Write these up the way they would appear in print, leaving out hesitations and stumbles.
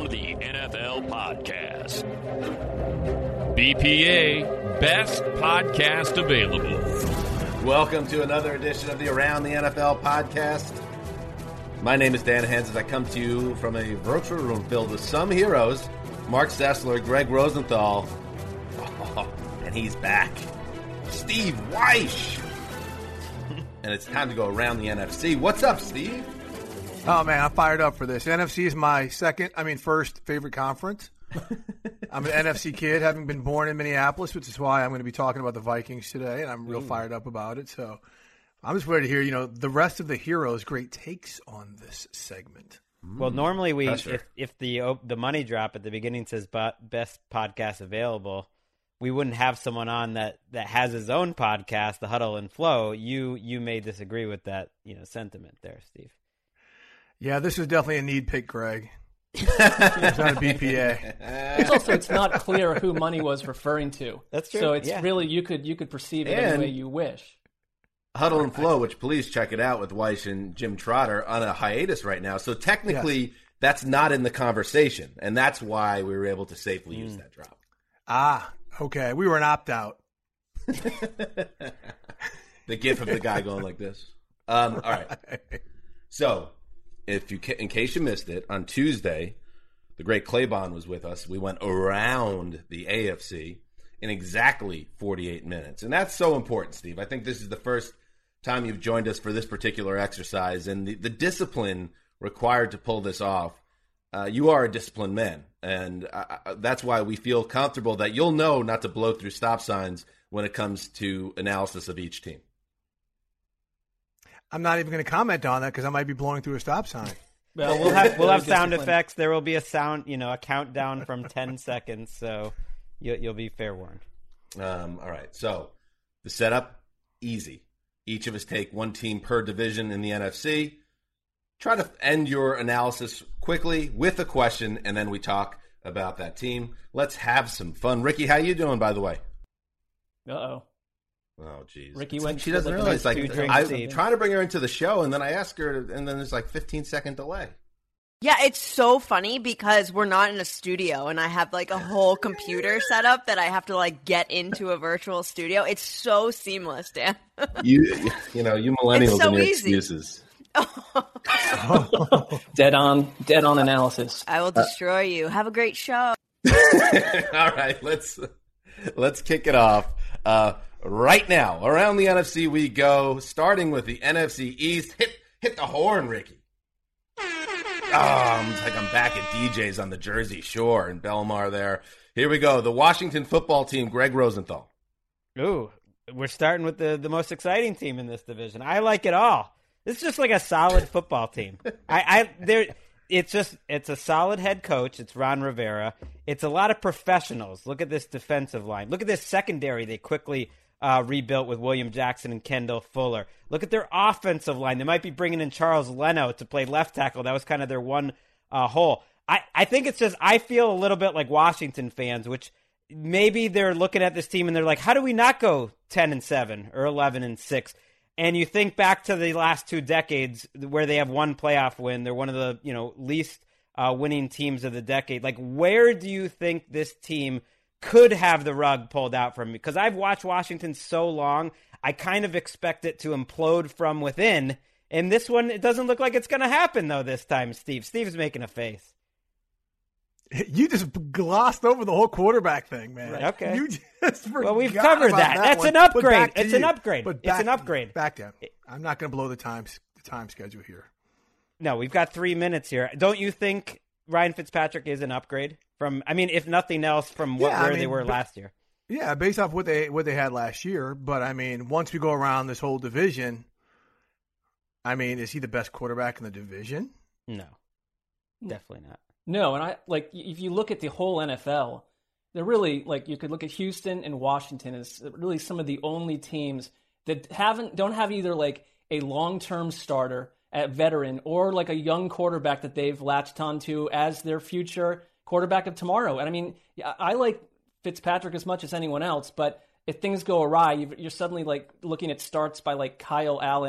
the NFL Podcast. BPA, best podcast available. Welcome to another edition of the Around the NFL Podcast. My name is Dan Hans as I come to you from a virtual room filled with some heroes. Mark Sessler, Greg Rosenthal, and he's back. Steve Wyche. And it's time to go around the NFC. What's up, Steve? Oh, man, I'm fired up for this. NFC is my first favorite conference. I'm an NFC kid, having been born in Minneapolis, which is why I'm going to be talking about the Vikings today, and I'm real fired up about it. So I'm just ready to hear, the rest of the heroes' great takes on this segment. Well, normally if the money drop at the beginning says best podcast available, we wouldn't have someone on that has his own podcast, the Huddle and Flow. You may disagree with that, sentiment there, Steve. Yeah, this is definitely a need pick, Greg. It's not a BPA. It's not clear who Money was referring to. That's true. So it's really you could perceive it any way you wish. Huddle and Flow, which please check it out with Weiss and Jim Trotter on a hiatus right now. So technically, That's not in the conversation, and that's why we were able to safely use that drop. Ah, okay. We were an opt-out. The gif of the guy going like this. All right. So, in case you missed it, on Tuesday, the great Claybon was with us. We went around the AFC in exactly 48 minutes. And that's so important, Steve. I think this is the first time you've joined us for this particular exercise. And the discipline required to pull this off, you are a disciplined man. And that's why we feel comfortable that you'll know not to blow through stop signs when it comes to analysis of each team. I'm not even going to comment on that because I might be blowing through a stop sign. Well, we'll have sound effects. There will be a sound, a countdown from 10 seconds. So you'll be fair warned. All right. So the setup, easy. Each of us take one team per division in the NFC. Try to end your analysis quickly with a question, and then we talk about that team. Let's have some fun. Ricky, how you doing, by the way? Uh-oh. Oh, geez. Ricky went. She doesn't realize. I'm trying to bring her into the show, and then I ask her, and then there's 15-second delay. Yeah, it's so funny because we're not in a studio, and I have a whole computer set up that I have to get into a virtual studio. It's so seamless, Dan. you millennials so and your easy. excuses. Dead on analysis. I will destroy you. Have a great show. All right, let's kick it off. Right now, around the NFC we go, starting with the NFC East. Hit the horn, Ricky. Oh, it's like I'm back at DJ's on the Jersey Shore in Belmar there. Here we go. The Washington football team, Greg Rosenthal. Ooh, we're starting with the most exciting team in this division. I like it all. It's just like a solid football team. It's a solid head coach. It's Ron Rivera. It's a lot of professionals. Look at this defensive line. Look at this secondary. They quickly rebuilt with William Jackson and Kendall Fuller. Look at their offensive line. They might be bringing in Charles Leno to play left tackle. That was kind of their one hole. I think it's just I feel a little bit like Washington fans, which maybe they're looking at this team and they're like, how do we not go 10-7 or 11-6? And you think back to the last 2 decades where they have one playoff win. They're one of the least winning teams of the decade. Where do you think this team could have the rug pulled out from? Because I've watched Washington so long, I kind of expect it to implode from within. And this one, it doesn't look like it's going to happen, though, this time, Steve. Steve's making a face. You just glossed over the whole quarterback thing, man. Right, okay. You just forgot. Well, we've covered that. That's an upgrade. It's an upgrade. It's an upgrade. Back down. I'm not going to blow the time schedule here. No, we've got 3 minutes here. Don't you think Ryan Fitzpatrick is an upgrade from? I mean, if nothing else, from where they were last year. Yeah, based off what they had last year. But once we go around this whole division, is he the best quarterback in the division? No, definitely not. No, and if you look at the whole NFL, they're really you could look at Houston and Washington as really some of the only teams that don't have either a long-term starter at veteran or a young quarterback that they've latched onto as their future quarterback of tomorrow. And I like Fitzpatrick as much as anyone else, but if things go awry, you're suddenly looking at starts by Kyle Allen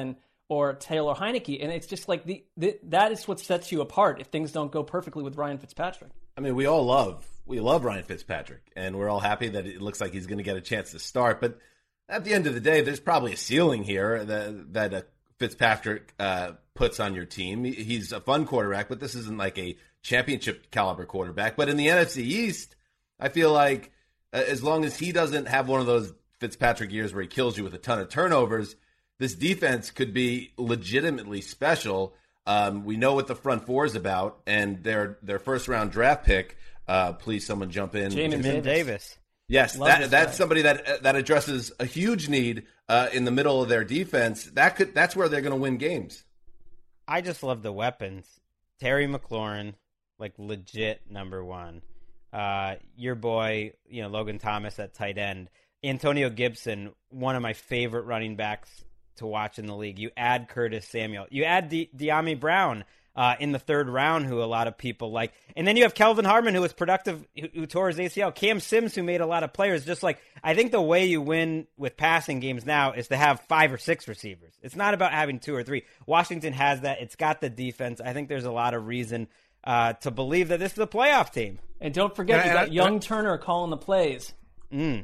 or Taylor Heineke. And it's just like that is what sets you apart if things don't go perfectly with Ryan Fitzpatrick. I mean, we love Ryan Fitzpatrick, and we're all happy that it looks like he's going to get a chance to start. But at the end of the day, there's probably a ceiling here that Fitzpatrick puts on your team. He's a fun quarterback, but this isn't like a championship caliber quarterback. But in the NFC East, I feel like as long as he doesn't have one of those Fitzpatrick years where he kills you with a ton of turnovers, this defense could be legitimately special. We know what the front four is about, and their first round draft pick. Please, someone jump in. Jamin Davis. Yes, that's somebody that addresses a huge need in the middle of their defense. That's where they're going to win games. I just love the weapons. Terry McLaurin, like legit number one. Your boy, Logan Thomas at tight end. Antonio Gibson, one of my favorite running backs to watch in the league. You add Curtis Samuel. You add De'Ami Brown in the third round, who a lot of people like. And then you have Kelvin Harmon, who was productive, who tore his ACL. Cam Sims, who made a lot of players. Just like, I think the way you win with passing games now is to have 5 or 6 receivers. It's not about having 2 or 3. Washington has that. It's got the defense. I think there's a lot of reason to believe that this is a playoff team. And don't forget, you got Young Turner calling the plays. 10,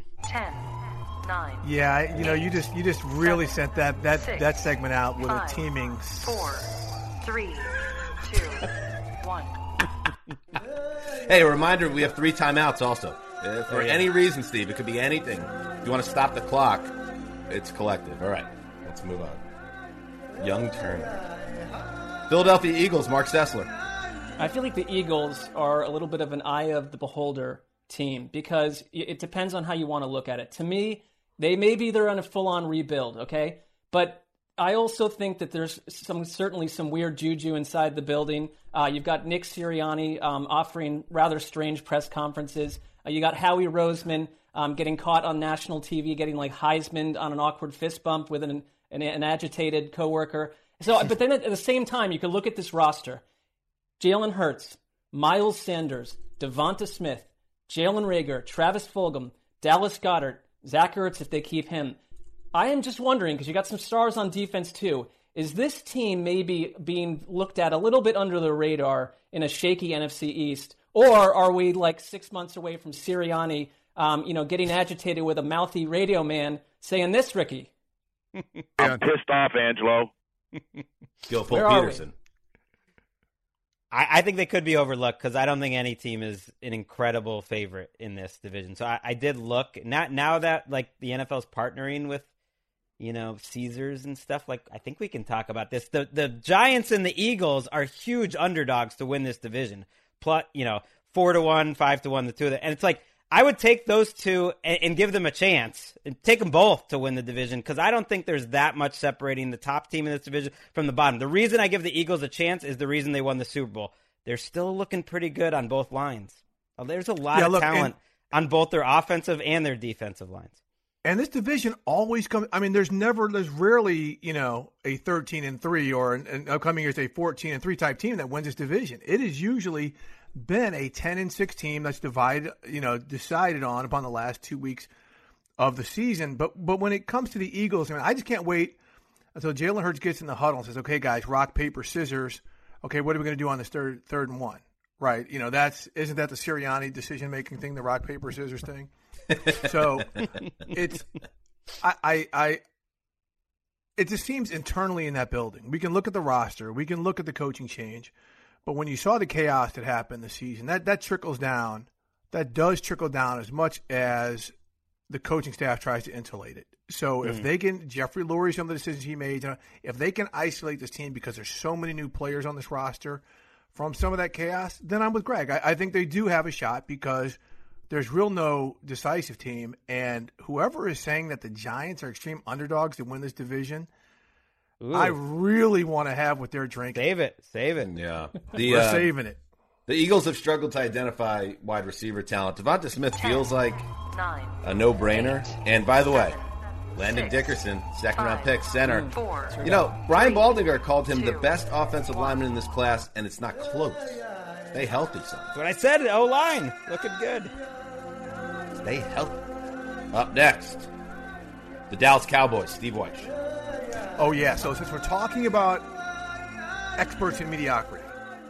9. Yeah, you just really sent that 6, segment out with 5, a teaming 4, 3, 2, 1. Hey, a reminder, we have 3 timeouts also. For any reason, Steve, it could be anything. If you want to stop the clock, it's collective. All right, let's move on. Young Turner. Philadelphia Eagles, Mark Sessler. I feel like the Eagles are a little bit of an eye of the beholder team because it depends on how you want to look at it. To me, they're on a full-on rebuild, okay? But I also think that there's certainly some weird juju inside the building. You've got Nick Sirianni offering rather strange press conferences. You got Howie Roseman getting caught on national TV, getting like Heisman on an awkward fist bump with an agitated coworker. So, but then at the same time, you could look at this roster: Jalen Hurts, Miles Sanders, Devonta Smith, Jalen Reagor, Travis Fulgham, Dallas Goedert, Zach Ertz if they keep him. I am just wondering, because you got some stars on defense too, is this team maybe being looked at a little bit under the radar in a shaky NFC East? Or are we like 6 months away from Sirianni, getting agitated with a mouthy radio man saying this, Ricky? I'm pissed off, Angelo. Gilfoyle Peterson. I think they could be overlooked because I don't think any team is an incredible favorite in this division. So I did look. Now that like the NFL's partnering with, Caesars and stuff, like I think we can talk about this. The Giants and the Eagles are huge underdogs to win this division. Plus, 4-1, 5-1, the two of them. And it's like, I would take those two and give them a chance and take them both to win the division because I don't think there's that much separating the top team in this division from the bottom. The reason I give the Eagles a chance is the reason they won the Super Bowl. They're still looking pretty good on both lines. There's a lot of talent on both their offensive and their defensive lines. And this division always comes. I mean, there's rarely, a 13-3 or in upcoming years a 14-3 type team that wins this division. It has usually been a 10-6 team that's decided on upon the last 2 weeks of the season. But when it comes to the Eagles, I just can't wait until Jalen Hurts gets in the huddle and says, "Okay, guys, rock, paper, scissors. Okay, what are we going to do on this third and one?" Right? Isn't that the Sirianni decision making thing, the rock, paper, scissors thing? So it just seems internally in that building. We can look at the roster, we can look at the coaching change, but when you saw the chaos that happened this season, that trickles down. That does trickle down as much as the coaching staff tries to insulate it. So if they can, Jeffrey Lurie, some of the decisions he made, if they can isolate this team because there's so many new players on this roster from some of that chaos, then I'm with Greg. I think they do have a shot because there's no decisive team, and whoever is saying that the Giants are extreme underdogs to win this division, I really want to have what they're drinking. Save it. Yeah. We're saving it. The Eagles have struggled to identify wide receiver talent. Devonta Smith feels like a no-brainer. And by the way, Landon Dickerson, second-round pick, center. Brian Baldinger called him the best offensive lineman in this class, and it's not close. Stay healthy, son. That's what I said. O-line. Looking good. Stay healthy. Up next, the Dallas Cowboys, Steve Wyche. Oh, yeah. So since we're talking about experts in mediocrity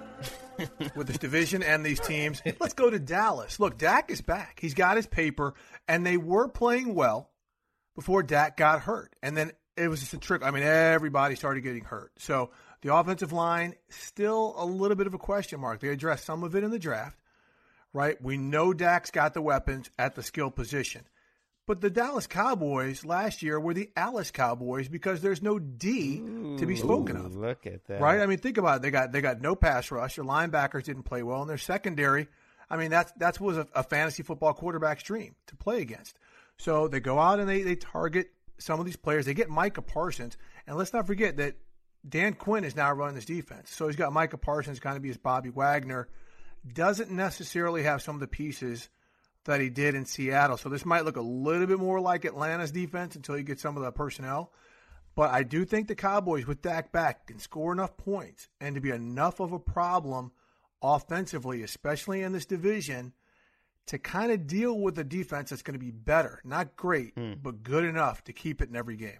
with this division and these teams, let's go to Dallas. Look, Dak is back. He's got his paper, and they were playing well before Dak got hurt. And then it was just a trick. I mean, everybody started getting hurt. So the offensive line, still a little bit of a question mark. They addressed some of it in the draft, right? We know Dak's got the weapons at the skill position. But the Dallas Cowboys last year were the Alice Cowboys because there's no D to be spoken of. Look at that. Right? I mean, think about it. They got no pass rush. Their linebackers didn't play well. And their secondary, I mean, that was a fantasy football quarterback's dream to play against. So they go out and they target some of these players. They get Micah Parsons. And let's not forget that Dan Quinn is now running this defense. So he's got Micah Parsons kind of be his Bobby Wagner. Doesn't necessarily have some of the pieces that he did in Seattle. So this might look a little bit more like Atlanta's defense until you get some of the personnel. But I do think the Cowboys with Dak back can score enough points and to be enough of a problem offensively, especially in this division, to kind of deal with a defense that's going to be better. Not great, but good enough to keep it in every game.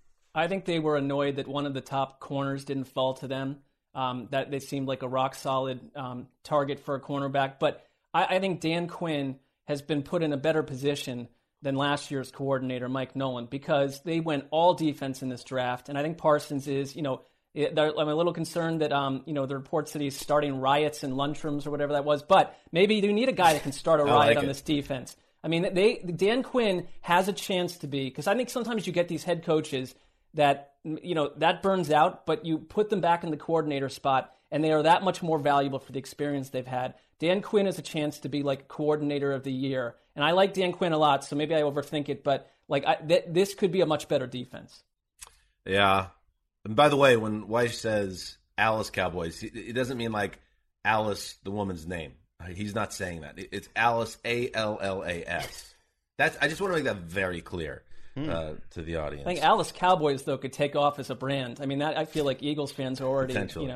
I think they were annoyed that one of the top corners didn't fall to them, that they seemed like a rock-solid target for a cornerback. But I think Dan Quinn has been put in a better position than last year's coordinator, Mike Nolan, because they went all defense in this draft. And I think Parsons is, I'm a little concerned that, the reports that he's starting riots in lunchrooms or whatever that was. But maybe you need a guy that can start a riot on this defense. I mean, Dan Quinn has a chance to be, because I think sometimes you get these head coaches that, that burns out, but you put them back in the coordinator spot, and they are that much more valuable for the experience they've had. Dan Quinn has a chance to be like coordinator of the year. And I like Dan Quinn a lot, so maybe I overthink it, but this could be a much better defense. Yeah. And by the way, when Weiss says Alice Cowboys, it doesn't mean like Alice, the woman's name. He's not saying that. It's Alice, Allas. I just want to make that very clear to the audience. I think Alice Cowboys, though, could take off as a brand. I mean, I feel like Eagles fans are already,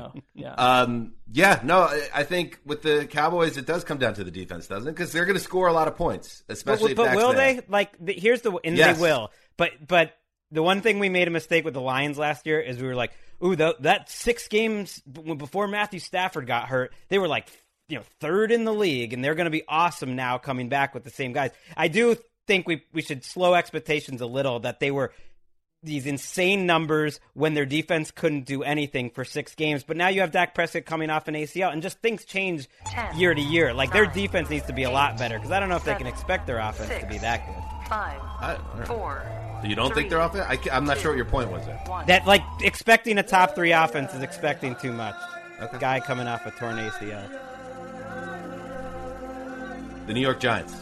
yeah. I think with the Cowboys, it does come down to the defense, doesn't it? Because they're going to score a lot of points, especially. But will they? Here's yes. They will. But the one thing we made a mistake with the Lions last year is we were like, ooh, that 6 games before Matthew Stafford got hurt, they were like, third in the league, and they're going to be awesome now coming back with the same guys. I do think we should slow expectations a little, that they were these insane numbers when their defense couldn't do anything for 6 games. But now you have Dak Prescott coming off an ACL, and just things change 10, year to year. Like 9, their defense needs to be a lot better, because I don't know if 7, they can expect their offense 6, to be that good. 5, 4. So you don't think they're offense? I'm not sure what your point was there. 1. That expecting a top 3 offense is expecting too much. Okay. Guy coming off a torn ACL. The New York Giants.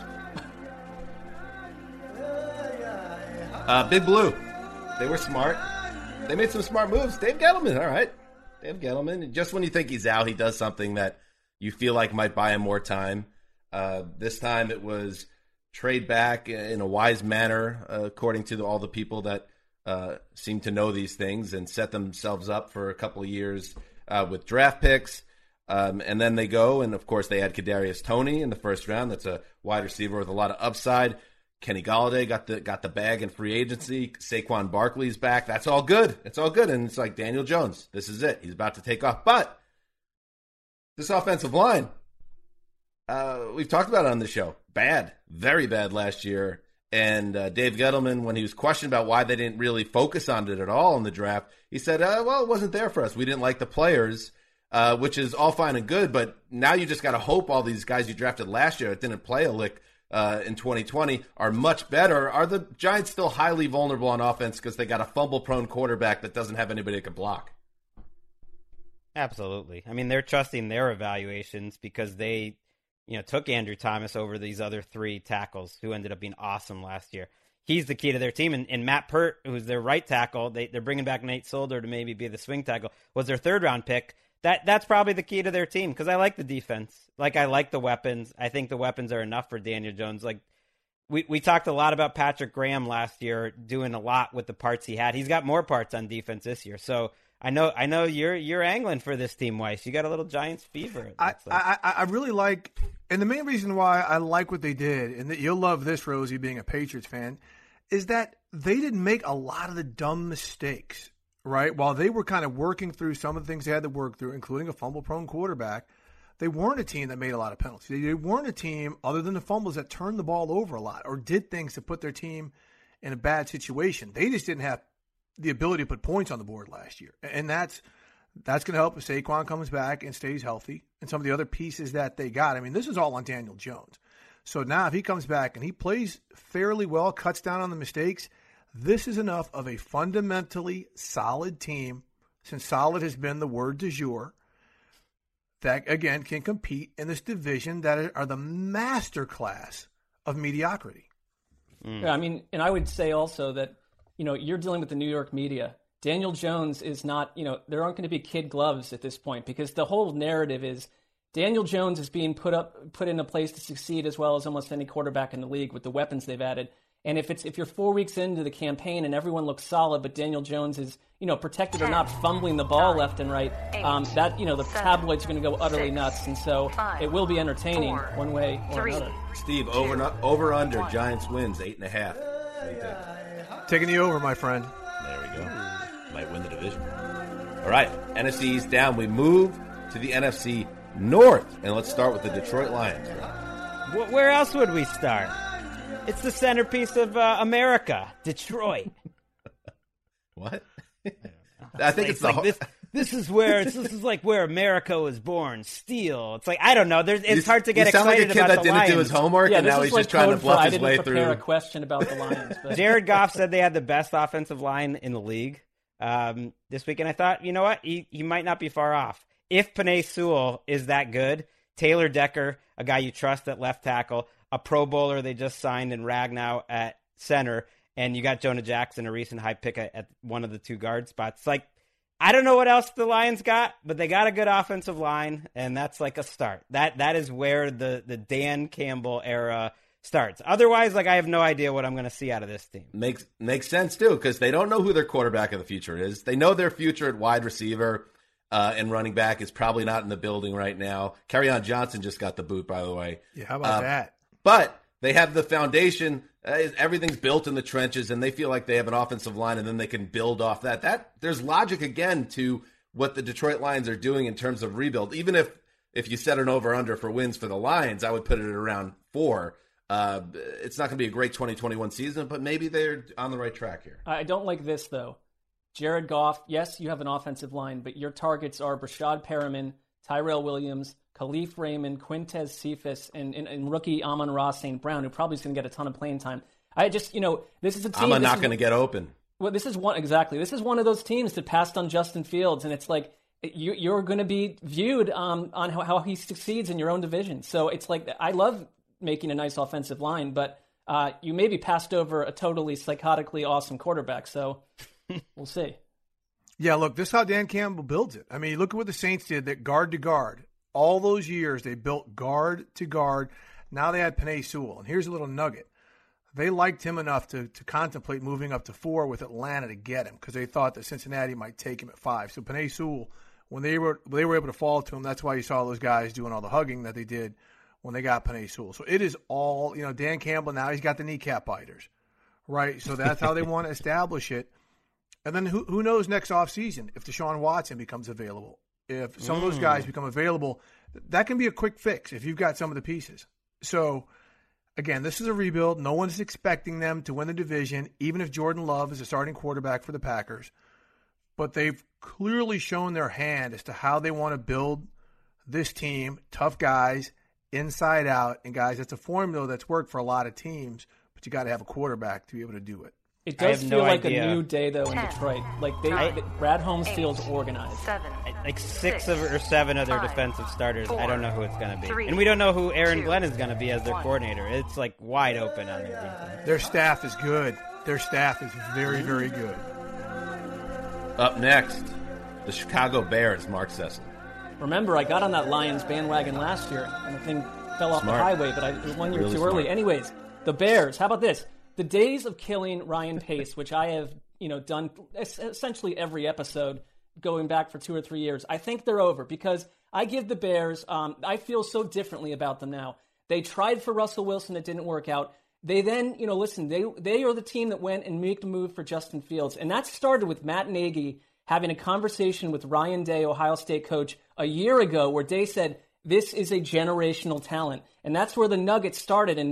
Big Blue. They were smart. They made some smart moves. Dave Gettleman, all right. Dave Gettleman. Just when you think he's out, he does something that you feel like might buy him more time. This time it was trade back in a wise manner, according to all the people that seem to know these things, and set themselves up for a couple of years with draft picks. And then they go, and of course they had Kadarius Toney in the first round. That's a wide receiver with a lot of upside. Kenny Golladay got the bag in free agency. Saquon Barkley's back. That's all good. It's all good. And it's like Daniel Jones. This is it. He's about to take off. But this offensive line, we've talked about it on the show. Bad. Very bad last year. And Dave Gettleman, when he was questioned about why they didn't really focus on it at all in the draft, he said, well, it wasn't there for us. We didn't like the players, which is all fine and good. But now you just got to hope all these guys you drafted last year that didn't play a lick in 2020 are much better. Are the Giants still highly vulnerable on offense because they got a fumble-prone quarterback that doesn't have anybody that can block? Absolutely. I mean, they're trusting their evaluations because they, took Andrew Thomas over these other 3 tackles who ended up being awesome last year. He's the key to their team. And Matt Pert, who's their right tackle, they're bringing back Nate Solder to maybe be the swing tackle, was their 3rd-round pick. That's probably the key to their team, because I like the defense. I like the weapons. I think the weapons are enough for Daniel Jones. We talked a lot about Patrick Graham last year doing a lot with the parts he had. He's got more parts on defense this year. So I know you're angling for this team, Weiss. You got a little Giants fever. I really like, and the main reason why I like what they did, and that you'll love this, Rosie, being a Patriots fan, is that they didn't make a lot of the dumb mistakes right? While they were kind of working through some of the things they had to work through, including a fumble-prone quarterback, they weren't a team that made a lot of penalties. They weren't a team, other than the fumbles, that turned the ball over a lot or did things to put their team in a bad situation. They just didn't have the ability to put points on the board last year. And that's going to help if Saquon comes back and stays healthy and some of the other pieces that they got. I mean, this is all on Daniel Jones. So now if he comes back and he plays fairly well, cuts down on the mistakes, this is enough of a fundamentally solid team, since solid has been the word du jour, that, again, can compete in this division that are the masterclass of mediocrity. Yeah, I mean, and I would say also that, you're dealing with the New York media. Daniel Jones is not, there aren't going to be kid gloves at this point, because the whole narrative is Daniel Jones is being put in a place to succeed as well as almost any quarterback in the league with the weapons they've added. And if you're 4 weeks into the campaign and everyone looks solid, but Daniel Jones is, protected or not, fumbling the ball left and right, the tabloids are going to go utterly nuts. And so it will be entertaining one way or another. Steve, over under, Giants wins 8.5. What do you think? Taking the over, my friend. There we go. Might win the division. All right, NFC East down. We move to the NFC North, and let's start with the Detroit Lions. Where else would we start? It's the centerpiece of America, Detroit. What? I think it's like this is where this is like where America was born. Steel. It's like, I don't know. It's hard to get excited about the Lions. You sound like a kid that didn't do his homework, and now he's just trying to bluff his way through. I didn't prepare a question about the Lions. But. Jared Goff said they had the best offensive line in the league this week, and I thought, you know what? He might not be far off. If Penei Sewell is that good, Taylor Decker, a guy you trust at left tackle, a Pro Bowler they just signed in Ragnow at center, and you got Jonah Jackson, a recent high pick at one of the two guard spots. Like, I don't know what else the Lions got, but they got a good offensive line, and that's like a start. That is where the Dan Campbell era starts. Otherwise, I have no idea what I'm going to see out of this team. Makes sense, too, because they don't know who their quarterback of the future is. They know their future at wide receiver and running back is probably not in the building right now. Kerryon Johnson just got the boot, by the way. Yeah, how about that? But they have the foundation. Everything's built in the trenches, and they feel like they have an offensive line, and then they can build off that. There's logic, again, to what the Detroit Lions are doing in terms of rebuild. Even if you set an over-under for wins for the Lions, I would put it at around 4. It's not going to be a great 2021 season, but maybe they're on the right track here. I don't like this, though. Jared Goff, yes, you have an offensive line, but your targets are Brashad Perriman, Tyrell Williams, Khalif Raymond, Quintez Cephas, and rookie Amon-Ra St. Brown, who probably is going to get a ton of playing time. I just, this is a team. I'm not going to get open. Well, this is one of those teams that passed on Justin Fields, and it's like you're going to be viewed on how he succeeds in your own division. So it's like, I love making a nice offensive line, but you maybe passed over a totally psychotically awesome quarterback. So we'll see. Yeah, look, this is how Dan Campbell builds it. I mean, look at what the Saints did, that guard to guard. All those years, they built guard to guard. Now they had Penei Sewell. And here's a little nugget. They liked him enough to contemplate moving up to 4 with Atlanta to get him, because they thought that Cincinnati might take him at 5. So Penei Sewell, when they were able to fall to him, that's why you saw those guys doing all the hugging that they did when they got Penei Sewell. So it is all, Dan Campbell now, he's got the kneecap biters, right? So that's how they want to establish it. And then who knows next offseason if Deshaun Watson becomes available. If some of those guys become available, that can be a quick fix if you've got some of the pieces. So, again, this is a rebuild. No one's expecting them to win the division, even if Jordan Love is a starting quarterback for the Packers. But they've clearly shown their hand as to how they want to build this team. Tough guys, inside out, and guys, that's a formula that's worked for a lot of teams, but you got to have a quarterback to be able to do it. It does feel like a new day, though, in Detroit. Like, Brad Holmes feels organized. 6 or 7 of their defensive starters, I don't know who it's going to be. And we don't know who Aaron Glenn is going to be as their coordinator. It's, wide open on their defense. Their staff is good. Their staff is very, very good. Up next, the Chicago Bears, Mark Sessler. Remember, I got on that Lions bandwagon last year, and the thing fell off the highway, but it was 1 year too early. Anyways, the Bears, how about this? The days of killing Ryan Pace, which I have, done essentially every episode going back for 2 or 3 years, I think they're over, because I give the Bears, I feel so differently about them now. They tried for Russell Wilson. It didn't work out. They then, listen, they are the team that went and made the move for Justin Fields. And that started with Matt Nagy having a conversation with Ryan Day, Ohio State coach, a year ago, where Day said, this is a generational talent. And that's where the Nuggets started. And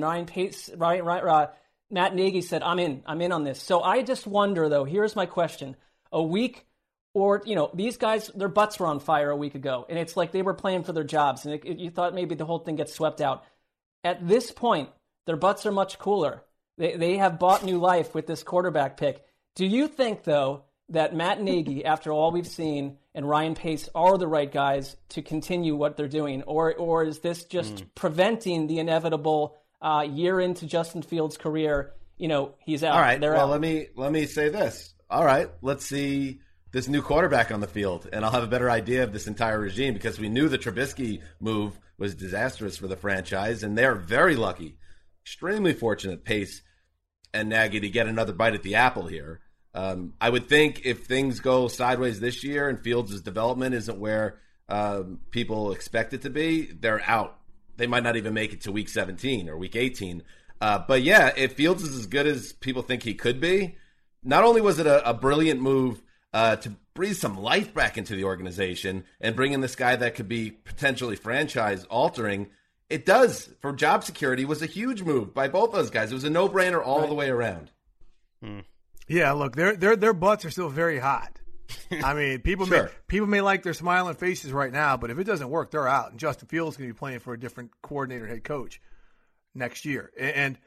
Matt Nagy said, I'm in on this. So I just wonder, though, here's my question. A week or, these guys, their butts were on fire a week ago. And it's like they were playing for their jobs. And you thought maybe the whole thing gets swept out. At this point, their butts are much cooler. They have bought new life with this quarterback pick. Do you think, though, that Matt Nagy, after all we've seen, and Ryan Pace are the right guys to continue what they're doing? Or is this just preventing the inevitable year into Justin Fields' career? He's out. All right. They're well, out. let me say this. All right. Let's see this new quarterback on the field, and I'll have a better idea of this entire regime, because we knew the Trubisky move was disastrous for the franchise, and they're very lucky, extremely fortunate, Pace and Nagy, to get another bite at the apple here. I would think if things go sideways this year and Fields' development isn't where people expect it to be, they're out. They might not even make it to week 17 or week 18. But yeah, if Fields is as good as people think he could be, not only was it a brilliant move to breathe some life back into the organization and bring in this guy that could be potentially franchise altering, it does, for job security, was a huge move by both those guys. It was a no-brainer all the way around. Yeah, look, their butts are still very hot. I mean, people may like their smiling faces right now, but if it doesn't work, they're out. And Justin Fields is going to be playing for a different coordinator, head coach next year. And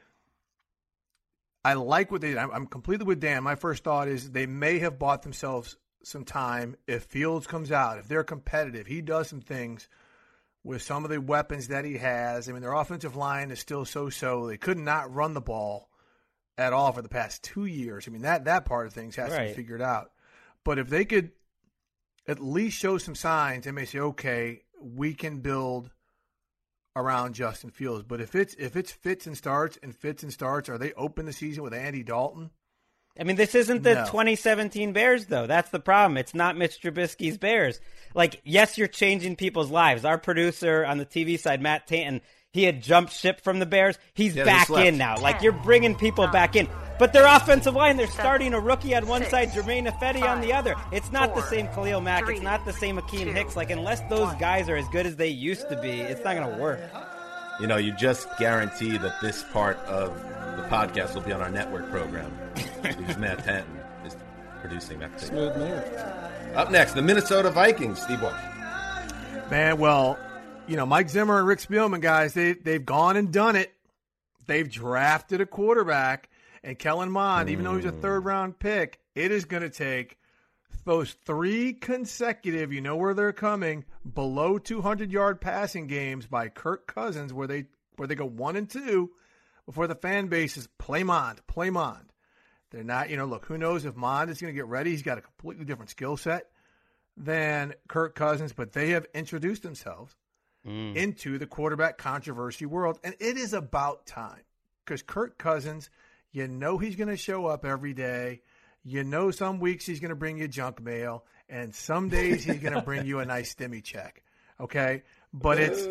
I like what they did. I'm completely with Dan. My first thought is they may have bought themselves some time. If Fields comes out, if they're competitive, he does some things with some of the weapons that he has. I mean, their offensive line is still so-so. They could not run the ball at all for the past 2 years. I mean, that part of things has to be figured out. But if they could at least show some signs, they may say, okay, we can build around Justin Fields. But if it's fits and starts, are they open the season with Andy Dalton? I mean, this isn't the 2017 Bears, though. That's the problem. It's not Mitch Trubisky's Bears. Like, yes, you're changing people's lives. Our producer on the TV side, Matt Tanton, he had jumped ship from the Bears. He's back in now. Like, you're bringing people back in. But their offensive line, they're starting a rookie on one side, Jermaine Ifedi on the other. It's not the same Khalil Mack. It's not the same Akeem Hicks. Like, unless those guys are as good as they used to be, it's not going to work. You just guarantee that this part of the podcast will be on our network program because Matt Tanton is producing that thing. Smooth move. Up next, the Minnesota Vikings. Steve Walsh. Man, well, Mike Zimmer and Rick Spielman, guys, they've gone and done it. They've drafted a quarterback, and Kellen Mond, even though he's a third-round pick, it is going to take those 3 consecutive, where they're coming, below 200-yard passing games by Kirk Cousins, where they go 1-2 before the fan base is play Mond. They're not, look, who knows if Mond is going to get ready. He's got a completely different skill set than Kirk Cousins, but they have introduced themselves into the quarterback controversy world, and it is about time because Kirk Cousins, he's going to show up every day. Some weeks he's going to bring you junk mail, and some days he's going to bring you a nice stimmy check. Okay, but this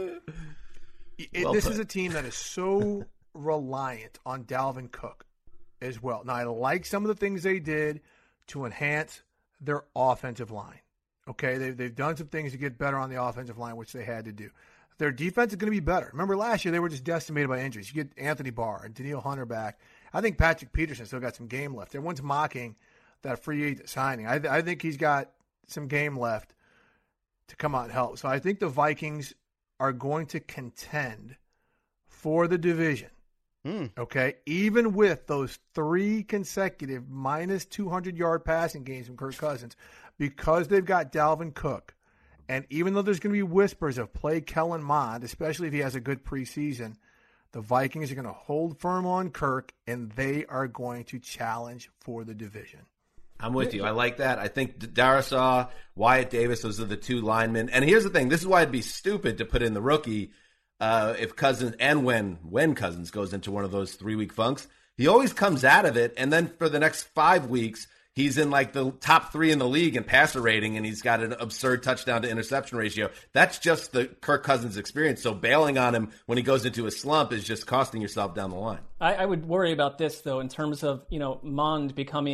is a team that is so reliant on Dalvin Cook as well. Now, I like some of the things they did to enhance their offensive line. Okay, they've done some things to get better on the offensive line, which they had to do. Their defense is going to be better. Remember last year they were just decimated by injuries. You get Anthony Barr and Danielle Hunter back. I think Patrick Peterson still got some game left. Everyone's mocking that free agent signing. I think he's got some game left to come out and help. So I think the Vikings are going to contend for the division. Okay, even with those 3 consecutive minus 200-yard passing games from Kirk Cousins, because they've got Dalvin Cook, and even though there's going to be whispers of play Kellen Mond, especially if he has a good preseason, the Vikings are going to hold firm on Kirk, and they are going to challenge for the division. I'm with you. I like that. I think Darisaw, Wyatt Davis, those are the 2 linemen. And here's the thing. This is why it'd be stupid to put in the rookie if Cousins, and when Cousins goes into one of those 3-week funks. He always comes out of it, and then for the next 5 weeks, he's in like the top 3 in the league in passer rating, and he's got an absurd touchdown to interception ratio. That's just the Kirk Cousins experience. So bailing on him when he goes into a slump is just costing yourself down the line. I would worry about this, though, in terms of, Mond becoming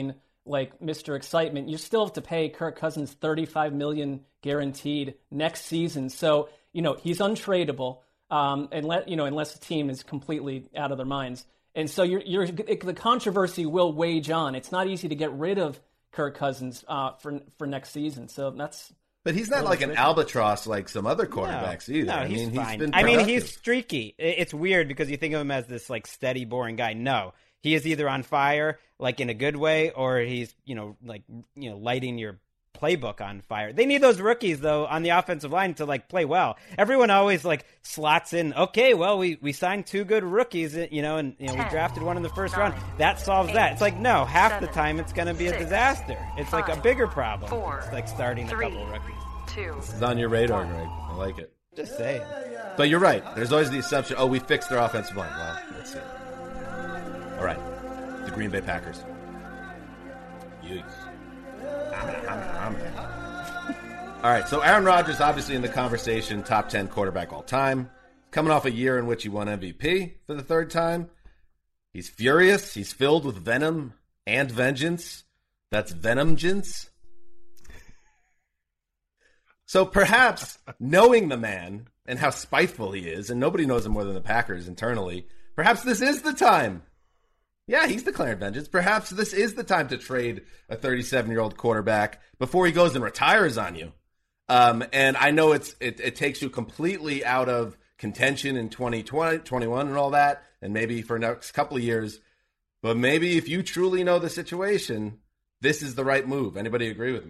like Mr. Excitement, you still have to pay Kirk Cousins $35 million guaranteed next season. So, he's untradeable, unless the team is completely out of their minds. And so the controversy will wage on. It's not easy to get rid of Kirk Cousins for next season. So that's. But he's not like an albatross like some other quarterbacks either. No, he's fine. been he's streaky. It's weird because you think of him as this like steady, boring guy. No, he is either on fire, like in a good way, or he's lighting your playbook on fire. They need those rookies though on the offensive line to like play well. Everyone always like slots in. Okay, well we signed 2 good rookies, and we drafted one in the first round. That solves that. It's like no, half the time it's going to be a disaster. It's like a bigger problem. It's like starting a couple rookies. This is on your radar, Greg. I like it. Just saying. But you're right. There's always the assumption, we fixed their offensive line. Well, let's see. All right. The Green Bay Packers. Yikes. All right, so Aaron Rodgers obviously in the conversation, top 10 quarterback all time. Coming off a year in which he won MVP for the 3rd time. He's furious. He's filled with venom and vengeance. That's venomgence. So perhaps knowing the man and how spiteful he is, and nobody knows him more than the Packers internally, perhaps this is the time. Yeah, he's declaring vengeance. Perhaps this is the time to trade a 37-year-old quarterback before he goes and retires on you. And I know it takes you completely out of contention in 2020, 21 and all that, and maybe for the next couple of years. But maybe if you truly know the situation, this is the right move. Anybody agree with me?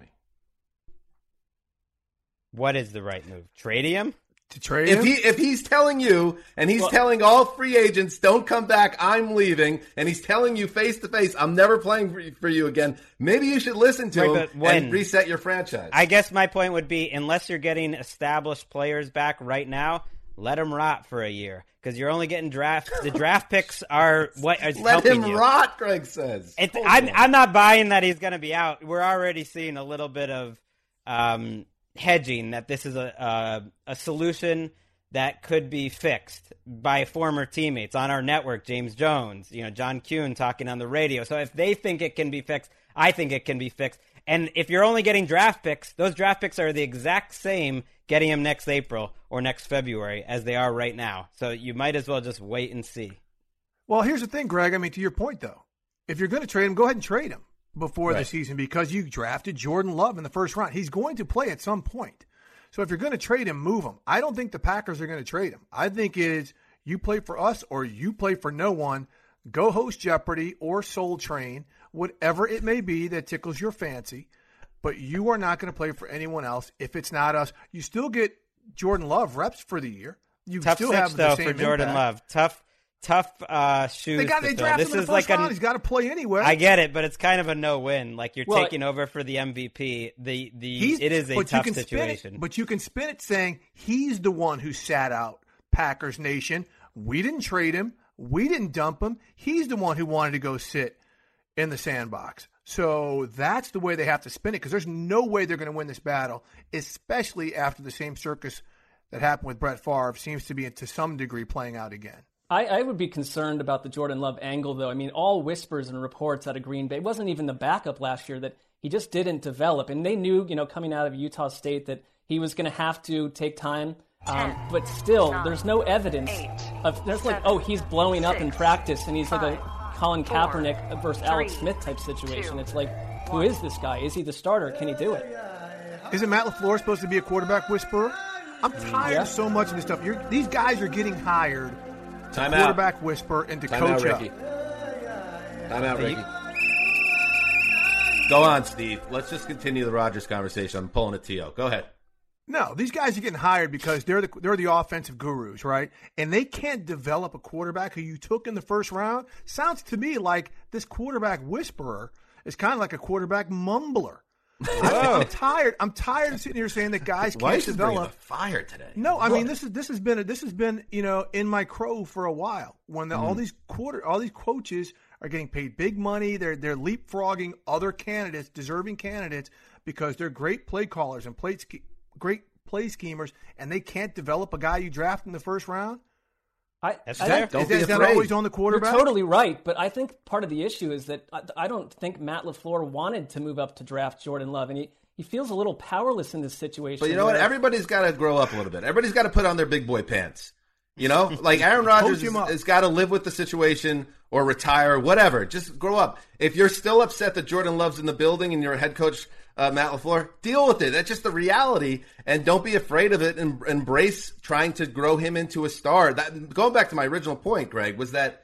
What is the right move? Trade him? To trade him? If he's telling you, and he's telling all free agents, don't come back, I'm leaving, and he's telling you face to face, I'm never playing for you again, maybe you should listen to him and reset your franchise. I guess my point would be, unless you're getting established players back right now, let him rot for a year. Because you're only getting the draft picks are what is let helping him you. Rot, Greg says. I'm not buying that he's going to be out. We're already seeing a little bit of hedging that this is a solution that could be fixed by former teammates on our network. James Jones, John Kuhn talking on the radio. So if they think it can be fixed, I think it can be fixed. And if you're only getting draft picks, those draft picks are the exact same getting them next April or next February as they are right now. So you might as well just wait and see. Well, here's the thing, Greg. To your point, though, if you're going to trade him, go ahead and trade him before the season because you drafted Jordan Love in the first round. He's going to play at some point. So if you're going to trade him, move him. I don't think the Packers are going to trade him. I think it is you play for us or you play for no one. Go host Jeopardy or Soul Train, whatever it may be that tickles your fancy. But you are not going to play for anyone else if it's not us. You still get Jordan Love reps for the year. You tough still stitch, have the though, same for Jordan impact. Love. Tough shoes. They to drafted fill. him This in the is first like round. He's got to play anyway. I get it, but it's kind of a no-win. Like you're taking over for the MVP. It is a tough situation. But you can spin it saying he's the one who sat out Packers Nation. We didn't trade him. We didn't dump him. He's the one who wanted to go sit in the sandbox. So that's the way they have to spin it because there's no way they're going to win this battle, especially after the same circus that happened with Brett Favre seems to be to some degree playing out again. I would be concerned about the Jordan Love angle, though. All whispers and reports out of Green Bay. It wasn't even the backup last year that he just didn't develop. And they knew, coming out of Utah State that he was going to have to take time. But still, there's no evidence he's blowing up in practice and he's like a Colin Kaepernick versus Alex Smith type situation. It's like, who is this guy? Is he the starter? Can he do it? Isn't Matt LaFleur supposed to be a quarterback whisperer? I'm tired of so much of this stuff. These guys are getting hired to quarterback whisper and to coach up. Time out, Ricky. Go on, Steve. Let's just continue the Rodgers conversation. I'm pulling a T.O. Go ahead. No, these guys are getting hired because they're the offensive gurus, right? And they can't develop a quarterback who you took in the first round. Sounds to me like this quarterback whisperer is kind of like a quarterback mumbler. I'm tired. I'm tired of sitting here saying that guys can't develop. Fire today. No, this has been in my crow for a while. When all these coaches are getting paid big money, they're leapfrogging other candidates, deserving candidates, because they're great play callers and great play schemers, and they can't develop a guy you draft in the first round. That's I fair. Don't be Is that afraid. always on the You're quarterback? totally right, but I think part of the issue is that I don't think Matt LaFleur wanted to move up to draft Jordan Love, and he feels a little powerless in this situation. But you know what? where- Everybody's got to grow up a little bit. Everybody's got to put on their big boy pants. You know, like Aaron Rodgers him up. has got to live with the situation or retire, whatever. Just grow up. If you're still upset that Jordan Love's in the building and you're a head coach, Matt LaFleur, deal with it. That's just the reality, and don't be afraid of it. And embrace trying to grow him into a star. That, going back to my original point, Greg, was that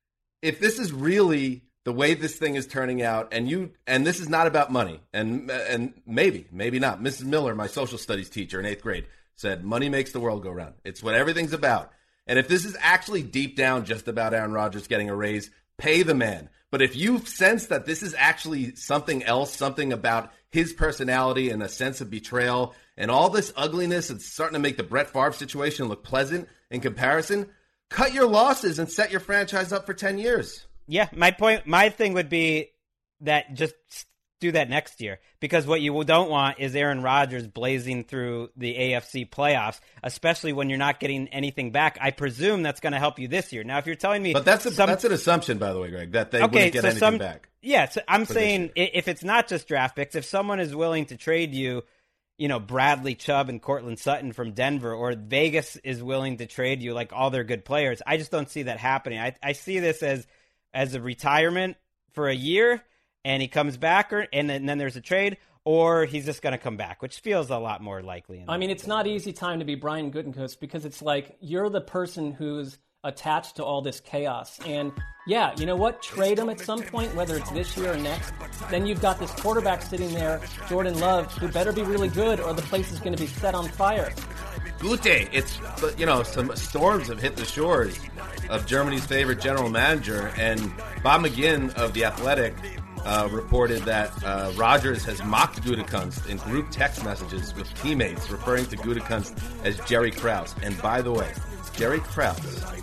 if this is really the way this thing is turning out, and this is not about money, and maybe not. Mrs. Miller, my social studies teacher in 8th grade, said money makes the world go round. It's what everything's about. And if this is actually deep down just about Aaron Rodgers getting a raise, pay the man. But if you sense that this is actually something else, something about his personality and a sense of betrayal and all this ugliness, it's starting to make the Brett Favre situation look pleasant in comparison, cut your losses and set your franchise up for 10 years. Yeah, my thing would be that just do that next year, because what you don't want is Aaron Rodgers blazing through the AFC playoffs, especially when you're not getting anything back. I presume that's going to help you this year. Now, if you're telling me, but that's an assumption, by the way, Greg, that they wouldn't get anything back. Yeah, so I'm saying if it's not just draft picks, if someone is willing to trade you, Bradley Chubb and Cortland Sutton from Denver, or Vegas is willing to trade you like all their good players, I just don't see that happening. I see this as a retirement for a year, and he comes back, and then there's a trade, or he's just going to come back, which feels a lot more likely. I mean, it's not easy time to be Brian Gutekunst, because it's like you're the person who's attached to all this chaos. And yeah, you know what? Trade him at some point, whether it's this year or next. Then you've got this quarterback sitting there, Jordan Love, who better be really good, or the place is going to be set on fire. Gute, some storms have hit the shores of Germany's favorite general manager, and Bob McGinn of The Athletic reported that Rodgers has mocked Gutekunst in group text messages with teammates, referring to Gutekunst as Jerry Krause. And by the way, Jerry Krause,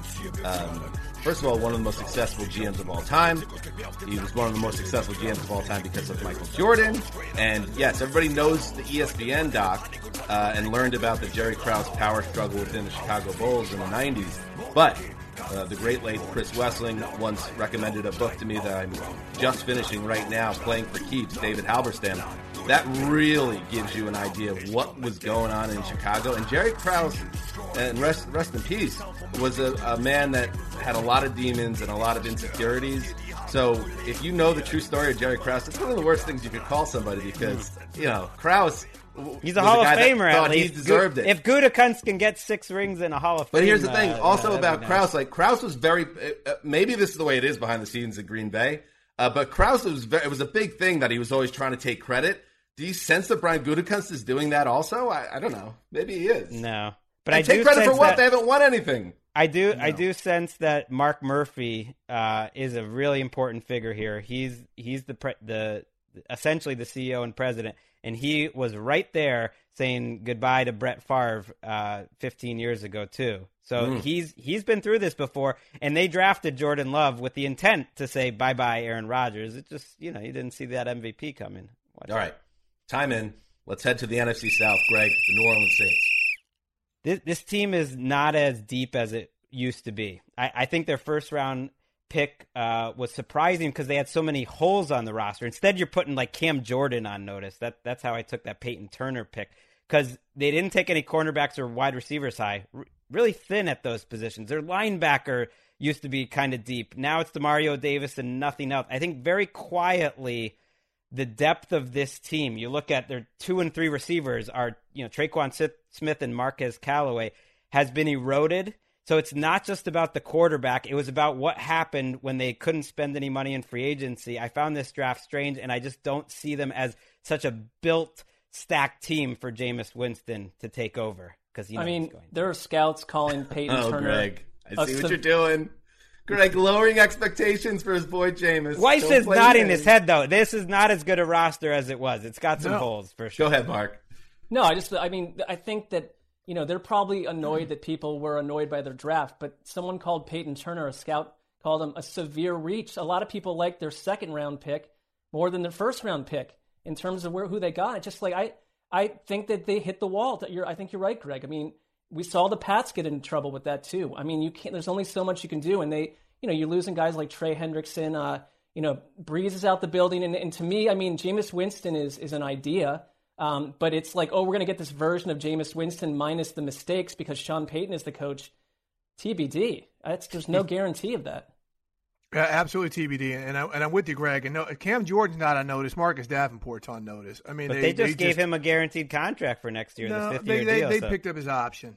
first of all, one of the most successful GMs of all time. He was one of the most successful GMs of all time because of Michael Jordan. And yes, everybody knows the ESPN doc and learned about the Jerry Krause power struggle within the Chicago Bulls in the 90s. But the great late Chris Wessling once recommended a book to me that I'm just finishing right now, Playing for Keeps, David Halberstam. That really gives you an idea of what was going on in Chicago. And Jerry Krause, and rest in peace, was a man that had a lot of demons and a lot of insecurities. So if you know the true story of Jerry Krause, it's one of the worst things you could call somebody, because, Krause... He's a Hall of Famer, at least. He deserved it. If Gutekunst can get 6 rings in a Hall of Fame... But here's the thing, also about Krause. Like, Krause was very... maybe this is the way it is behind the scenes at Green Bay, but Krause it was a big thing that he was always trying to take credit. Do you sense that Brian Gutekunst is doing that also? I don't know. Maybe he is. No. But I take credit for what? They haven't won anything. I do sense that Mark Murphy is a really important figure here. He's the essentially the CEO and president, and he was right there saying goodbye to Brett Favre 15 years ago too. So he's been through this before, and they drafted Jordan Love with the intent to say bye-bye Aaron Rodgers. It just, you didn't see that MVP coming. All right, time in. Let's head to the NFC South, Greg, the New Orleans Saints. This team is not as deep as it used to be. I think their first-round pick was surprising because they had so many holes on the roster. Instead, you're putting like Cam Jordan on notice. That's how I took that Peyton Turner pick, because they didn't take any cornerbacks or wide receivers high. Really thin at those positions. Their linebacker used to be kind of deep. Now it's DeMario Davis and nothing else. I think very quietly the depth of this team, you look at their 2 and 3 receivers are, Traquan Smith and Marquez Callaway, has been eroded. So it's not just about the quarterback. It was about what happened when they couldn't spend any money in free agency. I found this draft strange, and I just don't see them as such a built, stacked team for Jameis Winston to take over. There are scouts calling Peyton Turner. Greg, I see what you're doing. Greg, lowering expectations for his boy Jameis. Weiss is nodding his head, though. This is not as good a roster as it was. It's got some holes, for sure. Go ahead, Mark. No, I think that, they're probably annoyed that people were annoyed by their draft, but someone called Peyton Turner, a scout, called him a severe reach. A lot of people like their second-round pick more than their first-round pick in terms of who they got. It's just like, I think that they hit the wall. I think you're right, Greg. I mean, we saw the Pats get in trouble with that too. I mean, you can't. There's only so much you can do, and you're losing guys like Trey Hendrickson. Breeze is out the building, and to me, I mean, Jameis Winston is an idea, but it's like, we're going to get this version of Jameis Winston minus the mistakes because Sean Payton is the coach. TBD. There's no guarantee of that. Yeah, absolutely TBD, and I'm with you, Greg. And no, Cam Jordan's not on notice. Marcus Davenport's on notice. I mean, but they just gave him a guaranteed contract for next year. No, the 5th-year deal. They picked up his option.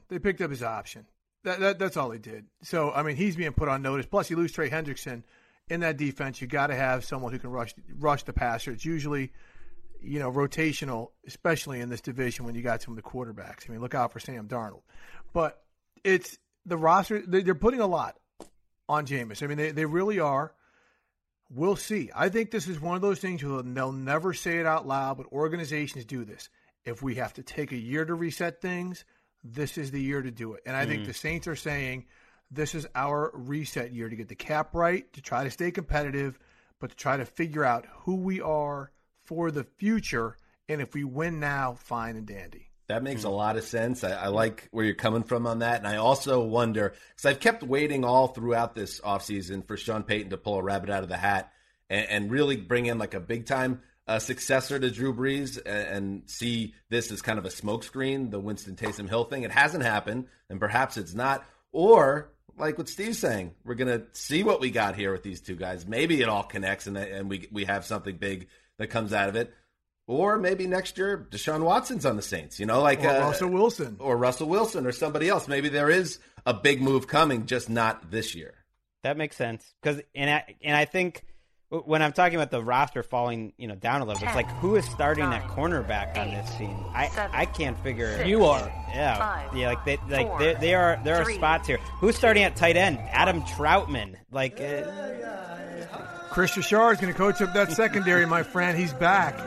That's all they did. So I mean, he's being put on notice. Plus, you lose Trey Hendrickson in that defense. You got to have someone who can rush the passer. It's usually, rotational, especially in this division when you got some of the quarterbacks. I mean, look out for Sam Darnold. But it's the roster. They're putting a lot on Jameis. I mean, they really are. We'll see. I think this is one of those things where they'll never say it out loud, but organizations do this. If we have to take a year to reset things, this is the year to do it. And I think the Saints are saying this is our reset year to get the cap right, to try to stay competitive, but to try to figure out who we are for the future. And if we win now, fine and dandy. That makes a lot of sense. I like where you're coming from on that. And I also wonder, because I've kept waiting all throughout this offseason for Sean Payton to pull a rabbit out of the hat and really bring in like a big-time successor to Drew Brees and see this as kind of a smokescreen, the Winston Taysom Hill thing. It hasn't happened, and perhaps it's not. Or, like what Steve's saying, we're going to see what we got here with these two guys. Maybe it all connects and we have something big that comes out of it. Or maybe next year, Deshaun Watson's on the Saints, like Russell Wilson. Or Russell Wilson or somebody else. Maybe there is a big move coming, just not this year. That makes sense. And I think when I'm talking about the roster falling down a little bit, it's like, who is starting at cornerback on this team? I can't figure. You are. Yeah. There are spots here. Who's starting at tight end? Adam Troutman. Chris Richard is going to coach up that secondary, my friend. He's back.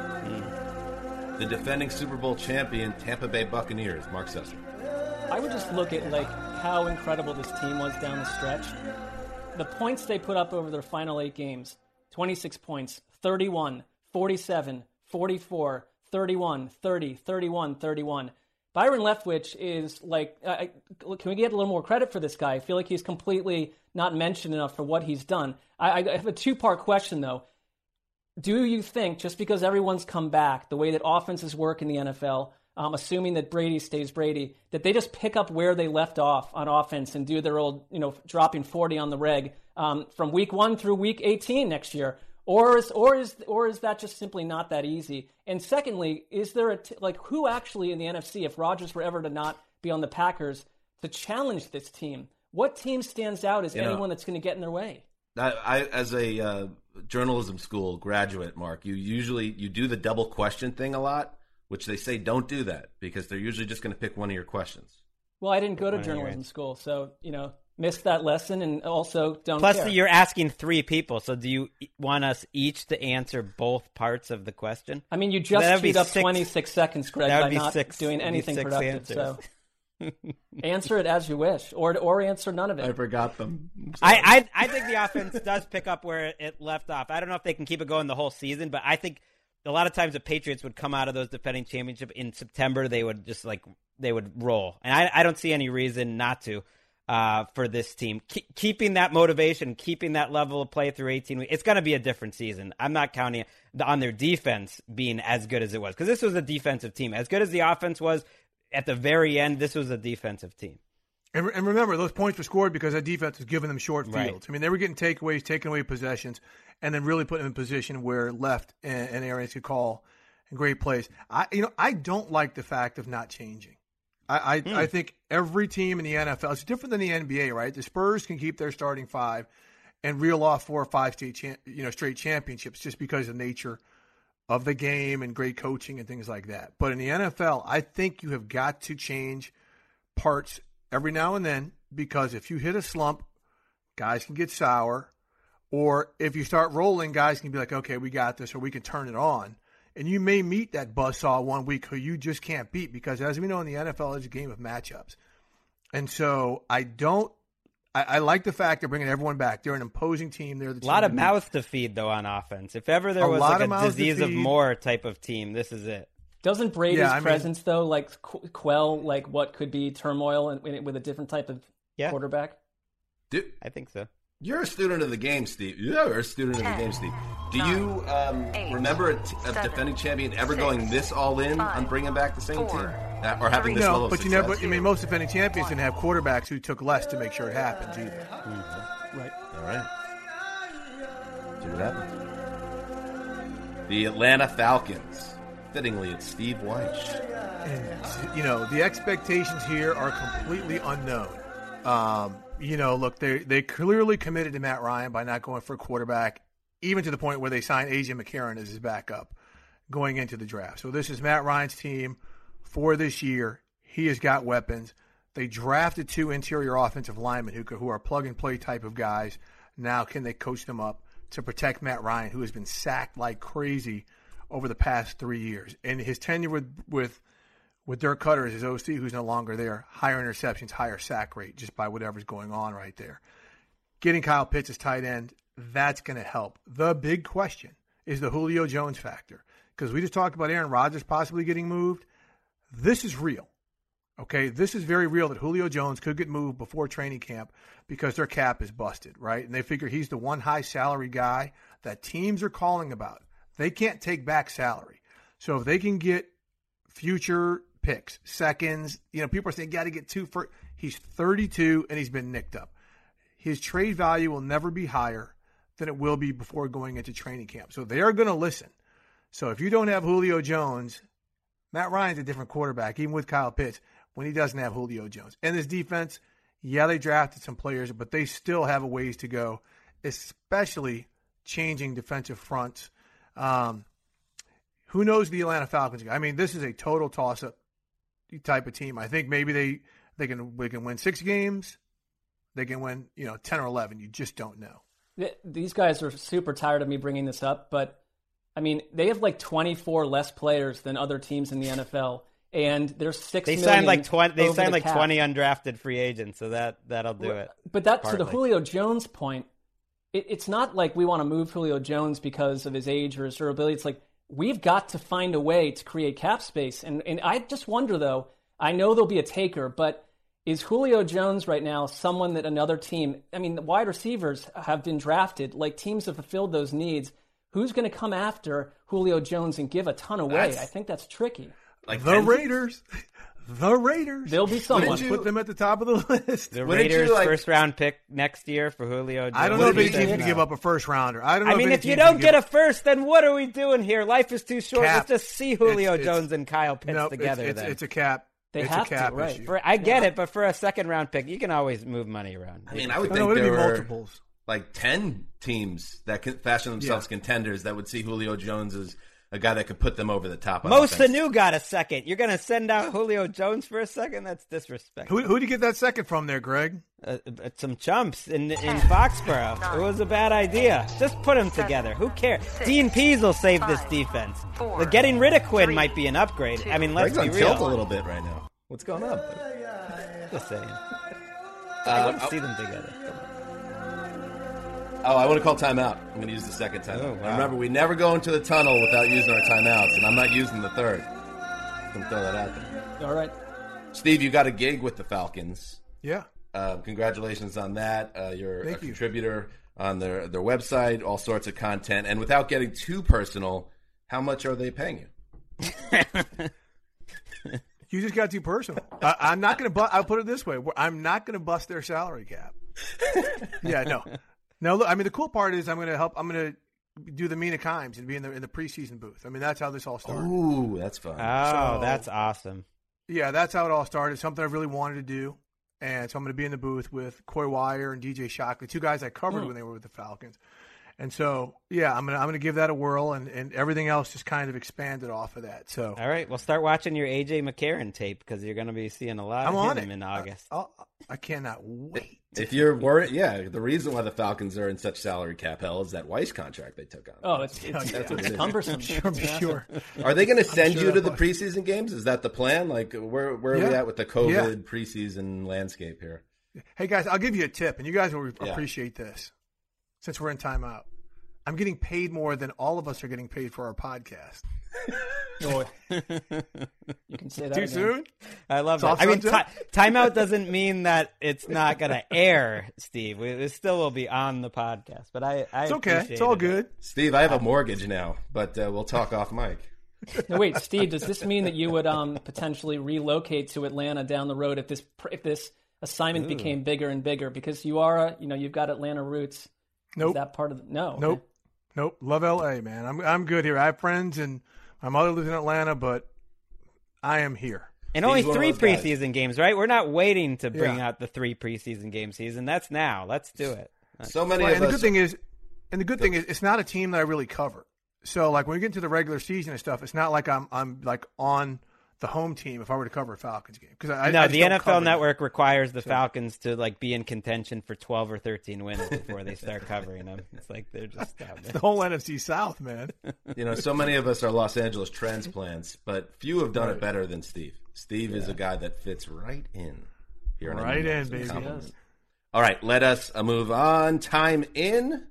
The defending Super Bowl champion Tampa Bay Buccaneers, Mark Sessler. I would just look at how incredible this team was down the stretch. The points they put up over their final 8 games: 26 points, 31, 47, 44, 31, 30, 31, 31. Byron Leftwich is can we get a little more credit for this guy? I feel like he's completely not mentioned enough for what he's done. I have a 2-part question, though. Do you think, just because everyone's come back, the way that offenses work in the NFL, assuming that Brady stays Brady, that they just pick up where they left off on offense and do their old, dropping 40 on the reg from week 1 through week 18 next year? Or is that just simply not that easy? And secondly, is there who actually in the NFC, if Rodgers were ever to not be on the Packers, to challenge this team? What team stands out as anyone that's going to get in their way? I as a journalism school graduate, Mark, you do the double question thing a lot, which they say don't do that because they're usually just going to pick one of your questions. Well, I didn't go to journalism school, so missed that lesson, and also don't. Plus, care. You're asking 3 people, so do you want us each to answer both parts of the question? I mean, you just queued up 26 seconds, Greg, by not doing anything productive. Answers. So answer it as you wish, or answer none of it. I forgot them. I think the offense does pick up where it left off. I don't know if they can keep it going the whole season, but I think a lot of times the Patriots would come out of those defending championship in September. They would just they would roll, and I don't see any reason not to for this team. Keeping that motivation, keeping that level of play through 18 weeks, it's going to be a different season. I'm not counting on their defense being as good as it was because this was a defensive team. As good as the offense was, at the very end, this was a defensive team. And remember, those points were scored because that defense was giving them short fields. Right. I mean, they were getting takeaways, taking away possessions, and then really putting them in a position where left and Arians could call great plays. I don't like the fact of not changing. I think every team in the NFL, it's different than the NBA, right? The Spurs can keep their starting 5 and reel off 4 or 5 straight championships just because of the nature of the game and great coaching and things like that. But in the NFL, I think you have got to change parts every now and then because if you hit a slump, guys can get sour. Or if you start rolling, guys can be like, okay, we got this, or we can turn it on. And you may meet that buzzsaw one week who you just can't beat because, as we know in the NFL, it's a game of matchups. And so I like the fact they're bringing everyone back. They're an imposing team. They're the team a lot of mouths to feed, though, on offense. If ever there was a disease of more type of team, this is it. Doesn't Brady's presence though like quell like what could be turmoil with a different type of quarterback? Dude, I think so. You're a student of the game, Steve. You're a student of the game, Steve. Do you remember a defending champion ever going this all in on bringing back the same team? Or having this level of success? No, but you never. Most defending champions didn't have quarterbacks who took less to make sure it happens either. Right. All right. See what happens. The Atlanta Falcons. Fittingly, it's Steve Wyche. And, the expectations here are completely unknown. Look, they clearly committed to Matt Ryan by not going for a quarterback, even to the point where they signed A.J. McCarron as his backup going into the draft. So this is Matt Ryan's team for this year. He has got weapons. They drafted 2 interior offensive linemen who are plug-and-play type of guys. Now can they coach them up to protect Matt Ryan, who has been sacked like crazy over the past 3 years? And his tenure with Dirk Cutter as his OC, who's no longer there, higher interceptions, higher sack rate, just by whatever's going on right there. Getting Kyle Pitts as tight end, that's going to help. The big question is the Julio Jones factor, because we just talked about Aaron Rodgers possibly getting moved. This is real. Okay, this is very real that Julio Jones could get moved before training camp because their cap is busted, right? And they figure he's the one high salary guy that teams are calling about. They can't take back salary. So if they can get future picks, seconds, people are saying got to get 2 for. He's 32 and he's been nicked up. His trade value will never be higher than it will be before going into training camp. So they are going to listen. So if you don't have Julio Jones, Matt Ryan's a different quarterback, even with Kyle Pitts, when he doesn't have Julio Jones. And this defense, they drafted some players, but they still have a ways to go, especially changing defensive fronts. Who knows the Atlanta Falcons? I mean, this is a total toss-up type of team. I think maybe they can win 6 games. They can win 10 or 11. You just don't know. These guys are super tired of me bringing this up, but I mean, they have like 24 less players than other teams in the NFL. And there's 6 million. They signed like 20 undrafted free agents, so that'll do it. But to the Julio Jones point, it's not like we want to move Julio Jones because of his age or his durability. It's like we've got to find a way to create cap space. And I just wonder, though, I know there'll be a taker, but is Julio Jones right now someone that another team, I mean, the wide receivers have been drafted, like teams have fulfilled those needs. Who's going to come after Julio Jones and give a ton away? I think that's tricky. Like the Raiders. The Raiders. There'll be someone. Put them at the top of the list. The Raiders' first-round pick next year for Julio Jones. I don't know if any team can give up a first-rounder. I mean, if you don't get a first, then what are we doing here? Life is too short. Let's just see Julio Jones and Kyle Pitts together. It's a cap. They have to, right? I get it, but for a second-round pick, you can always move money around. I mean, I would think there were multiples. Like 10 teams that can fashion themselves contenders that would see Julio Jones as a guy that could put them over the top. Mo Sanu got a second. You're going to send out Julio Jones for a second? That's disrespectful. Who did you get that second from there, Greg? Some chumps in Foxborough. It was a bad idea. Just put them together. Who cares? Dean Pease will save this defense. Getting rid of Quinn might be an upgrade. I mean, let's be real. Greg's on tilt a little bit right now. What's going on? Just saying. I want to see them together. Oh, I want to call timeout. I'm going to use the second timeout. Oh, wow. Remember, we never go into the tunnel without using our timeouts, and I'm not using the third. I'm going to throw that out there. All right. Steve, you got a gig with the Falcons. Yeah. Congratulations on that. You're a contributor on their website, all sorts of content. And without getting too personal, how much are they paying you? You just got too personal. I'm not going to I'll put it this way. I'm not going to bust their salary cap. Yeah, no. No, look, I mean, the cool part is I'm going to do the Mina Kimes and be in the preseason booth. I mean, that's how this all started. Ooh, that's fun. Oh, that's awesome. Yeah, that's how it all started. Something I really wanted to do. And so I'm going to be in the booth with Coy Wire and DJ Shockley, 2 guys I covered when they were with the Falcons. And so, yeah, I'm gonna give that a whirl, and everything else just kind of expanded off of that. So, all right, well, start watching your A.J. McCarron tape because you're going to be seeing a lot of him in August. I cannot wait. If you're worried, the reason why the Falcons are in such salary cap hell is that Weiss contract they took on. Oh, it's cumbersome. Sure. Are they going to send you to the preseason games? Is that the plan? Like, where are we at with the COVID preseason landscape here? Hey, guys, I'll give you a tip, and you guys will appreciate this. Since we're in timeout, I'm getting paid more than all of us are getting paid for our podcast. Oh, you can say that Too again. soon? I love Soft that. I mean, sunset? timeout doesn't mean that it's not going to air, Steve. It still will be on the podcast. But I It's okay. It's appreciated all it. good. Steve, I have a mortgage now, but we'll talk off mic. No, wait, Steve. Does this mean that you would potentially relocate to Atlanta down the road if this assignment became bigger and bigger? Because you are, you've got Atlanta roots. Nope. Is that part of the, no? Nope. Okay. Nope. Love LA, man. I'm good here. I have friends, and my mother lives in Atlanta, but I am here. And only He's one of 3 those guys. preseason games, right? We're not waiting to bring Yeah. out the 3 preseason game season. That's now. Let's do it. So many Right, of and the us. good thing is, it's not a team that I really cover. So, like when we get into the regular season and stuff, it's not like I'm like on the home team if I were to cover a Falcons game because I No, just the don't NFL cover Network requires the Falcons to like be in contention for 12 or 13 wins before they start covering them. It's like they're just down there. the whole NFC South, man. So many of us are Los Angeles transplants, but few have done it better than Steve. Steve is a guy that fits right in here. Right in, It's a baby. compliment. Yes. All right, let us move on. Time in.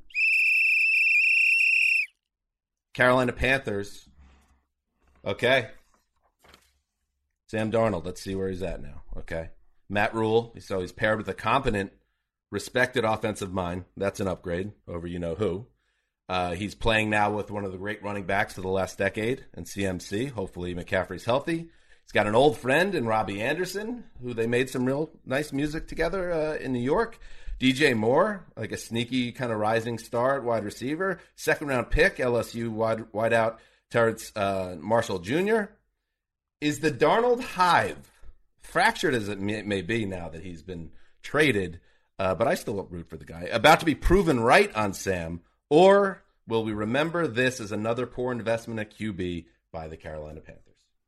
Carolina Panthers. Okay. Sam Darnold, let's see where he's at now. Okay. Matt Rule, so he's paired with a competent, respected offensive mind. That's an upgrade over you-know-who. He's playing now with one of the great running backs of the last decade in CMC. Hopefully McCaffrey's healthy. He's got an old friend in Robbie Anderson, who they made some real nice music together in New York. DJ Moore, like a sneaky kind of rising star at wide receiver. Second-round pick, LSU wideout Terrence Marshall Jr. Is the Darnold hive, fractured as it may be now that he's been traded, but I still root for the guy, about to be proven right on Sam, or will we remember this as another poor investment at QB by the Carolina Panthers?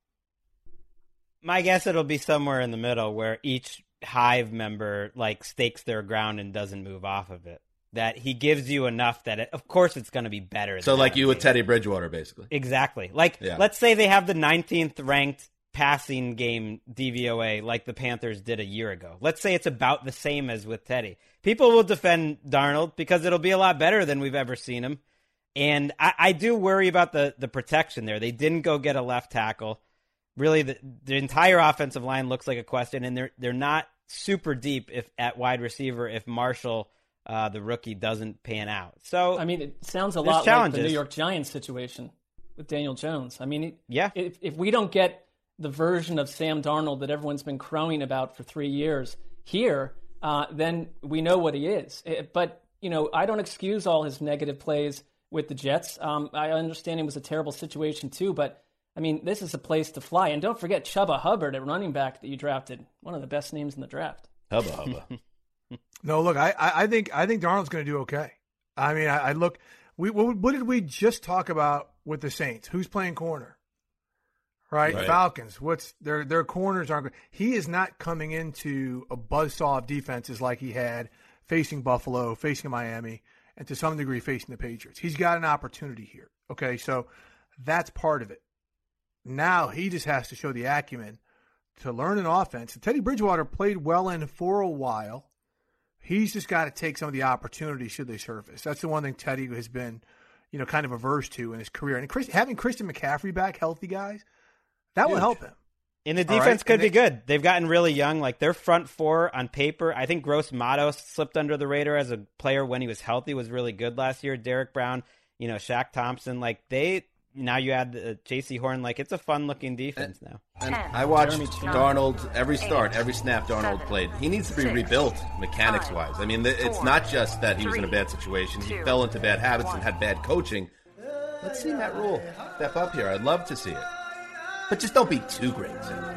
My guess it'll be somewhere in the middle where each hive member like stakes their ground and doesn't move off of it. That he gives you enough that of course it's going to be better. So than like that you with game. Teddy Bridgewater, basically. Exactly. Like Yeah. let's say they have the 19th ranked passing game DVOA like the Panthers did a year ago. Let's say it's about the same as with Teddy. People will defend Darnold because it'll be a lot better than we've ever seen him. And I do worry about the protection there. They didn't go get a left tackle. Really, the entire offensive line looks like a question, and they're not super deep if at wide receiver if Marshall, the rookie, doesn't pan out. So I mean, it sounds a There's lot like challenges. the New York Giants situation with Daniel Jones. I mean, Yeah. if we don't get the version of Sam Darnold that everyone's been crowing about for 3 years here, then we know what he is. But, I don't excuse all his negative plays with the Jets. I understand it was a terrible situation too, but I mean, this is a place to fly. And don't forget Chuba Hubbard at running back that you drafted, one of the best names in the draft. Hubba hubba. No, look, I think Darnold's going to do okay. I mean, I look. What did we just talk about with the Saints? Who's playing corner? Right? Falcons. What's their corners aren't good. He is not coming into a buzzsaw of defenses like he had facing Buffalo, facing Miami, and to some degree facing the Patriots. He's got an opportunity here. Okay, so that's part of it. Now he just has to show the acumen to learn an offense. Teddy Bridgewater played well in for a while. He's just got to take some of the opportunities should they surface. That's the one thing Teddy has been, kind of averse to in his career. And having Christian McCaffrey back, healthy guys, that will help him. And the All defense right, could and be good. They've gotten really young. Like their front four on paper, I think Gross Matos slipped under the radar as a player when he was healthy, was really good last year. Derek Brown, Shaq Thompson, now you add J.C. Horn. Like it's a fun looking defense now. And I watched Jeremy Chin. Darnold every start, every snap Darnold played. He needs to be rebuilt mechanics-wise. I mean, it's not just that he was in a bad situation. He fell into bad habits and had bad coaching. Let's see Matt Rule step up here. I'd love to see it. But just don't be too great.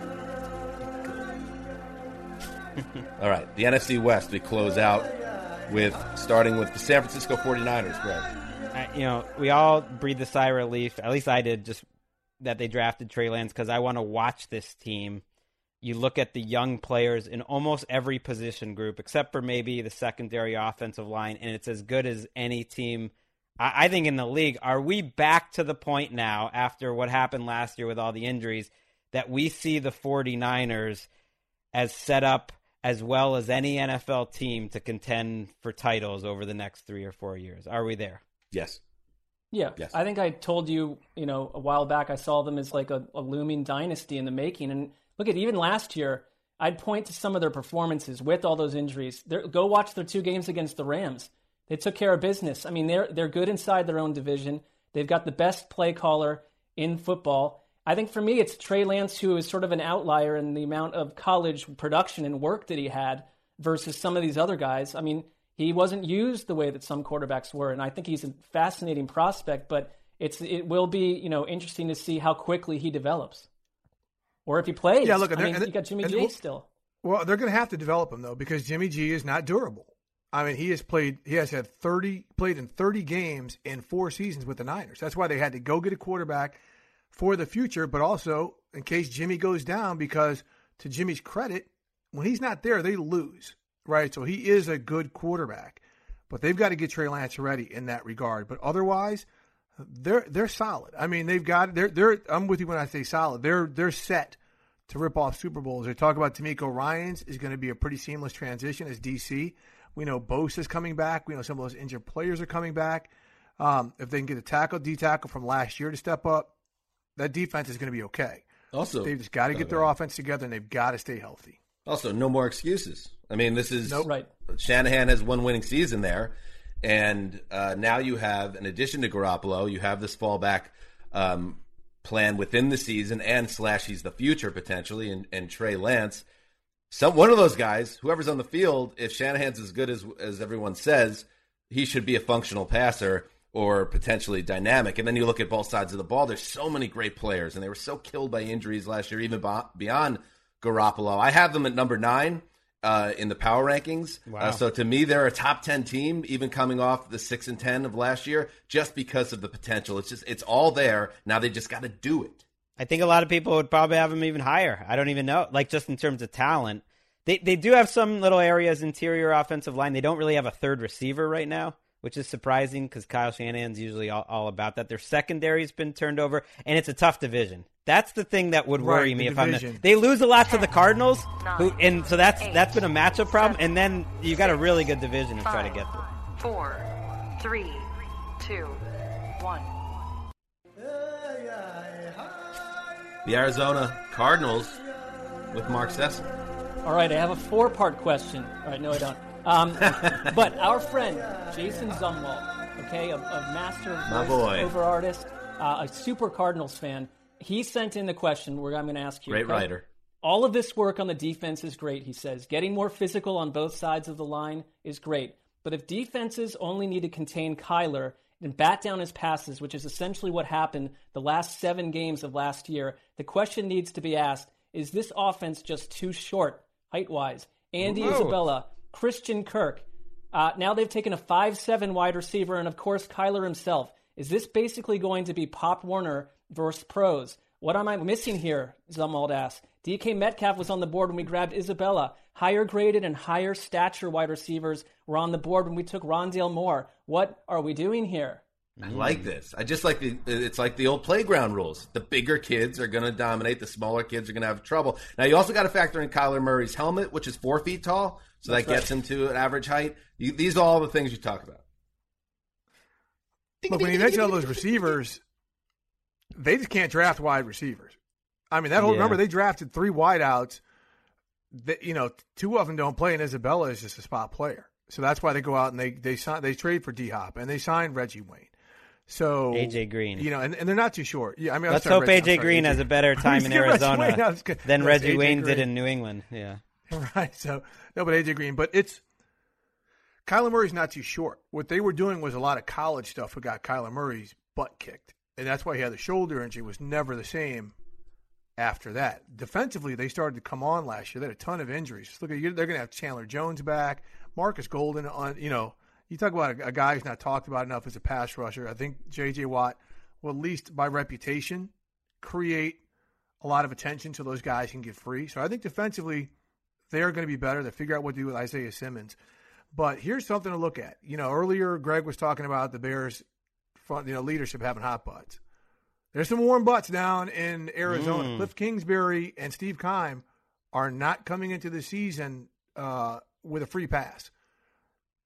All right, the NFC West, we close out starting with the San Francisco 49ers, Greg. We all breathed a sigh of relief. At least I did, just that they drafted Trey Lance because I want to watch this team. You look at the young players in almost every position group, except for maybe the secondary offensive line, and it's as good as any team, I think, in the league. Are we back to the point now, after what happened last year with all the injuries, that we see the 49ers as set up as well as any NFL team to contend for titles over the next 3 or 4 years? Are we there? Yes. Yeah, Yes. I think I told you, a while back, I saw them as like a looming dynasty in the making. And look at even last year, I'd point to some of their performances with all those injuries. Go watch their 2 games against the Rams. They took care of business. I mean, they're good inside their own division. They've got the best play caller in football. I think for me, it's Trey Lance, who is sort of an outlier in the amount of college production and work that he had versus some of these other guys. I mean, he wasn't used the way that some quarterbacks were, and I think he's a fascinating prospect, but it will be, interesting to see how quickly he develops. Or if he plays. Yeah, look, you got Jimmy G still. Well, they're going to have to develop him, though, because Jimmy G is not durable. I mean, he has played in 30 games in 4 seasons with the Niners. That's why they had to go get a quarterback for the future, but also in case Jimmy goes down, because to Jimmy's credit, when he's not there, they lose, right? So he is a good quarterback, but they've got to get Trey Lance ready in that regard. But otherwise, they're solid. I mean, I'm with you when I say solid. They're set to rip off Super Bowls. They talk about D'Amico Ryans is going to be a pretty seamless transition as DC. We know Bosa's coming back. We know some of those injured players are coming back. If they can get a D-tackle from last year to step up, that defense is going to be okay. Also, they've just got to get their offense together, and they've got to stay healthy. Also, no more excuses. I mean, this is right. Shanahan has one winning season there, and now you have, in addition to Garoppolo, you have this fallback plan within the season, and / he's the future potentially, and Trey Lance. One of those guys, whoever's on the field, if Shanahan's as good as everyone says, he should be a functional passer or potentially dynamic. And then you look at both sides of the ball. There's so many great players, and they were so killed by injuries last year, even beyond Garoppolo. I have them at number 9 in the power rankings. Wow. So to me, they're a top 10 team, even coming off the 6-10 of last year, just because of the potential. It's all there. Now they just got to do it. I think a lot of people would probably have them even higher. I don't even know. Like, just in terms of talent. They do have some little areas, interior offensive line. They don't really have a third receiver right now, which is surprising because Kyle Shanahan's usually all about that. Their secondary's been turned over, and it's a tough division. That's the thing that would worry me if they lose a lot to the Cardinals, and so that's been a matchup problem. And then you got a really good division to try to get through. 4, 3, 2, 1. The Arizona Cardinals with Mark Sessom. All right, I have a 4-part question. All right, no, I don't. But our friend, Jason Zumwalt, okay, a master voice-over artist, a super Cardinals fan, he sent in the question I'm going to ask you. Great writer. All of this work on the defense is great, he says. Getting more physical on both sides of the line is great. But if defenses only need to contain Kyler and bat down his passes, which is essentially what happened the last 7 games of last year, the question needs to be asked, is this offense just too short, height-wise? Andy Isabella, Christian Kirk. Now they've taken a 5'7" wide receiver, and of course Kyler himself. Is this basically going to be Pop Warner versus pros? What am I missing here? Zumwalt asks. DK Metcalf was on the board when we grabbed Isabella. Higher graded and higher stature wide receivers were on the board when we took Rondale Moore. What are we doing here? I like this. I just like it's like the old playground rules. The bigger kids are going to dominate. The smaller kids are going to have trouble. Now, you also got to factor in Kyler Murray's helmet, which is 4 feet tall. So that gets him to an average height. These are all the things you talk about. Look, when you mention all those receivers, they just can't draft wide receivers. I mean, remember, they drafted 3 wideouts. 2 of them don't play, and Isabella is just a spot player. So that's why they go out and they trade for D-Hop, and they signed Reggie Wayne. So AJ Green, and they're not too short. Yeah, I mean, let's hope AJ Green has a better time in Arizona than Reggie Wayne did in New England. Yeah, right. So no, but AJ Green, but Kyler Murray's not too short. What they were doing was a lot of college stuff. Who got Kyler Murray's butt kicked, and that's why he had the shoulder injury. Was never the same after that. Defensively, they started to come on last year. They had a ton of injuries. Look at they're going to have Chandler Jones back, Marcus Golden on. You talk about a guy who's not talked about enough as a pass rusher. I think J.J. Watt will, at least by reputation, create a lot of attention so those guys can get free. So I think defensively, they're going to be better. They figure out what to do with Isaiah Simmons. But here's something to look at. Earlier Greg was talking about the Bears' front, leadership having hot butts. There's some warm butts down in Arizona. Cliff Kingsbury and Steve Keim are not coming into the season with a free pass.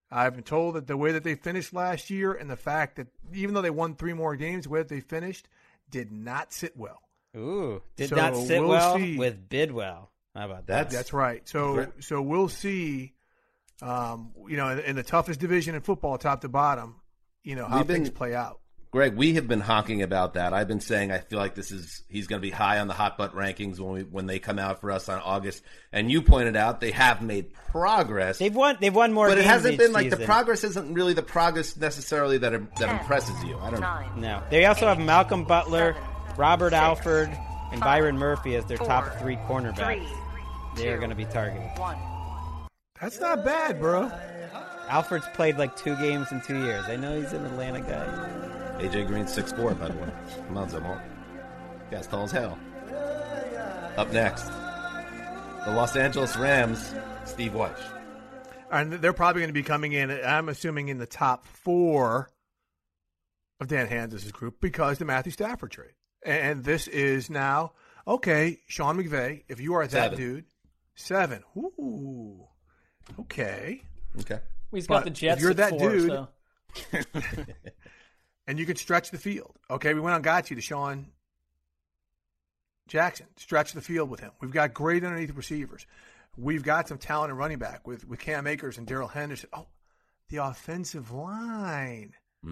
I've been told that the way that they finished last year and the fact that even though they won 3 more games, the way that they finished did not sit well. Ooh, did So not sit we'll well see. with Bidwell. How about that? That's right. So we'll see, in the toughest division in football, top to bottom, how things play out. Greg, we have been honking about that. I've been saying I feel like he's going to be high on the hot butt rankings when they come out for us on August. And you pointed out they have made progress. They've won more, but games it hasn't each been like season. the progress isn't really the progress necessarily that impresses you. I don't know. No, they also have Malcolm Butler, Robert Alford, and Byron Murphy as their top 3 cornerbacks. They are going to be targeted. That's not bad, bro. Alford's played like 2 games in 2 years. I know he's an Atlanta guy. AJ Green's 6'4", by the way. Come on, Zamal. Guy's tall as hell. Up next, the Los Angeles Rams, Steve Wyche. And they're probably going to be coming in, I'm assuming, in the top 4 of Dan Hanzus' group because the Matthew Stafford trade. And this is now, okay, Sean McVay, if you are that 7. dude, 7. Ooh. Okay. Okay. He's got the Jets if you're at that 4, dude, so. and you could stretch the field. Okay, we went on got you to Sean Jackson. Stretch the field with him. We've got great underneath receivers. We've got some talent in running back with Cam Akers and Darrell Henderson. Oh, the offensive line.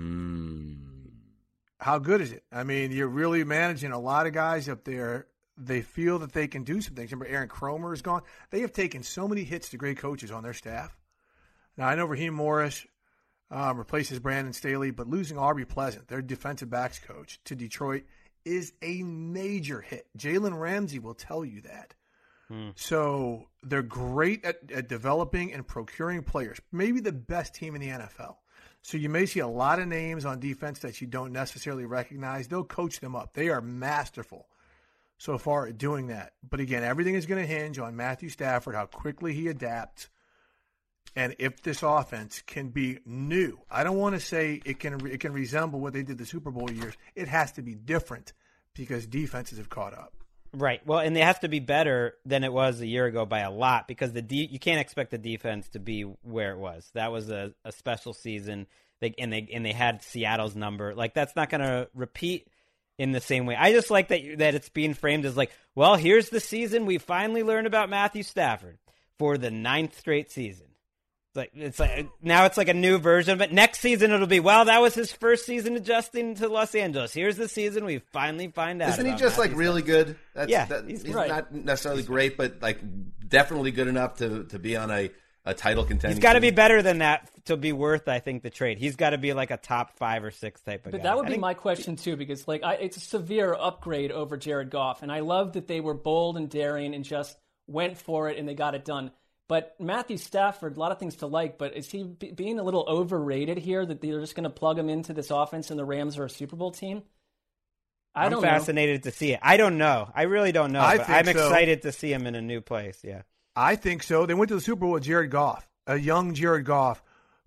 How good is it? I mean, you're really managing a lot of guys up there. They feel that they can do some things. Remember, Aaron Cromer is gone. They have taken so many hits to great coaches on their staff. Now, I know Raheem Morris replaces Brandon Staley, but losing Aubrey Pleasant, their defensive backs coach, to Detroit is a major hit. Jalen Ramsey will tell you that. So they're great at developing and procuring players, maybe the best team in the NFL. So you may see a lot of names on defense that you don't necessarily recognize. They'll coach them up. They are masterful so far at doing that. But again, everything is going to hinge on Matthew Stafford, how quickly he adapts, and if this offense can be new. I don't want to say it can resemble what they did the Super Bowl years. It has to be different because defenses have caught up. Right. Well, and it has to be better than it was a year ago by a lot because you can't expect the defense to be where it was. That was a special season, and they had Seattle's number. Like that's not going to repeat in the same way. I just like that it's being framed as like, well, here's the season we finally learned about Matthew Stafford for the 9th straight season. It's like now it's like a new version, but next season it'll be, well, that was his first season adjusting to Los Angeles. Here's the season we finally find out. Isn't he about just Matthew like really Stafford. good? He's right. not necessarily great, but like definitely good enough to be on a title contending. He's got to team. be better than that to be worth, I think, the trade. He's got to be like a top 5 or 6 type of guy. But that would be my question too, because it's a severe upgrade over Jared Goff, and I love that they were bold and daring and just went for it and they got it done. But Matthew Stafford, a lot of things to like, but is he being a little overrated here that they're just going to plug him into this offense and the Rams are a Super Bowl team? I'm fascinated to see it. I don't know. I really don't know. But I'm excited to see him in a new place. Yeah, I think so. They went to the Super Bowl with Jared Goff, a young Jared Goff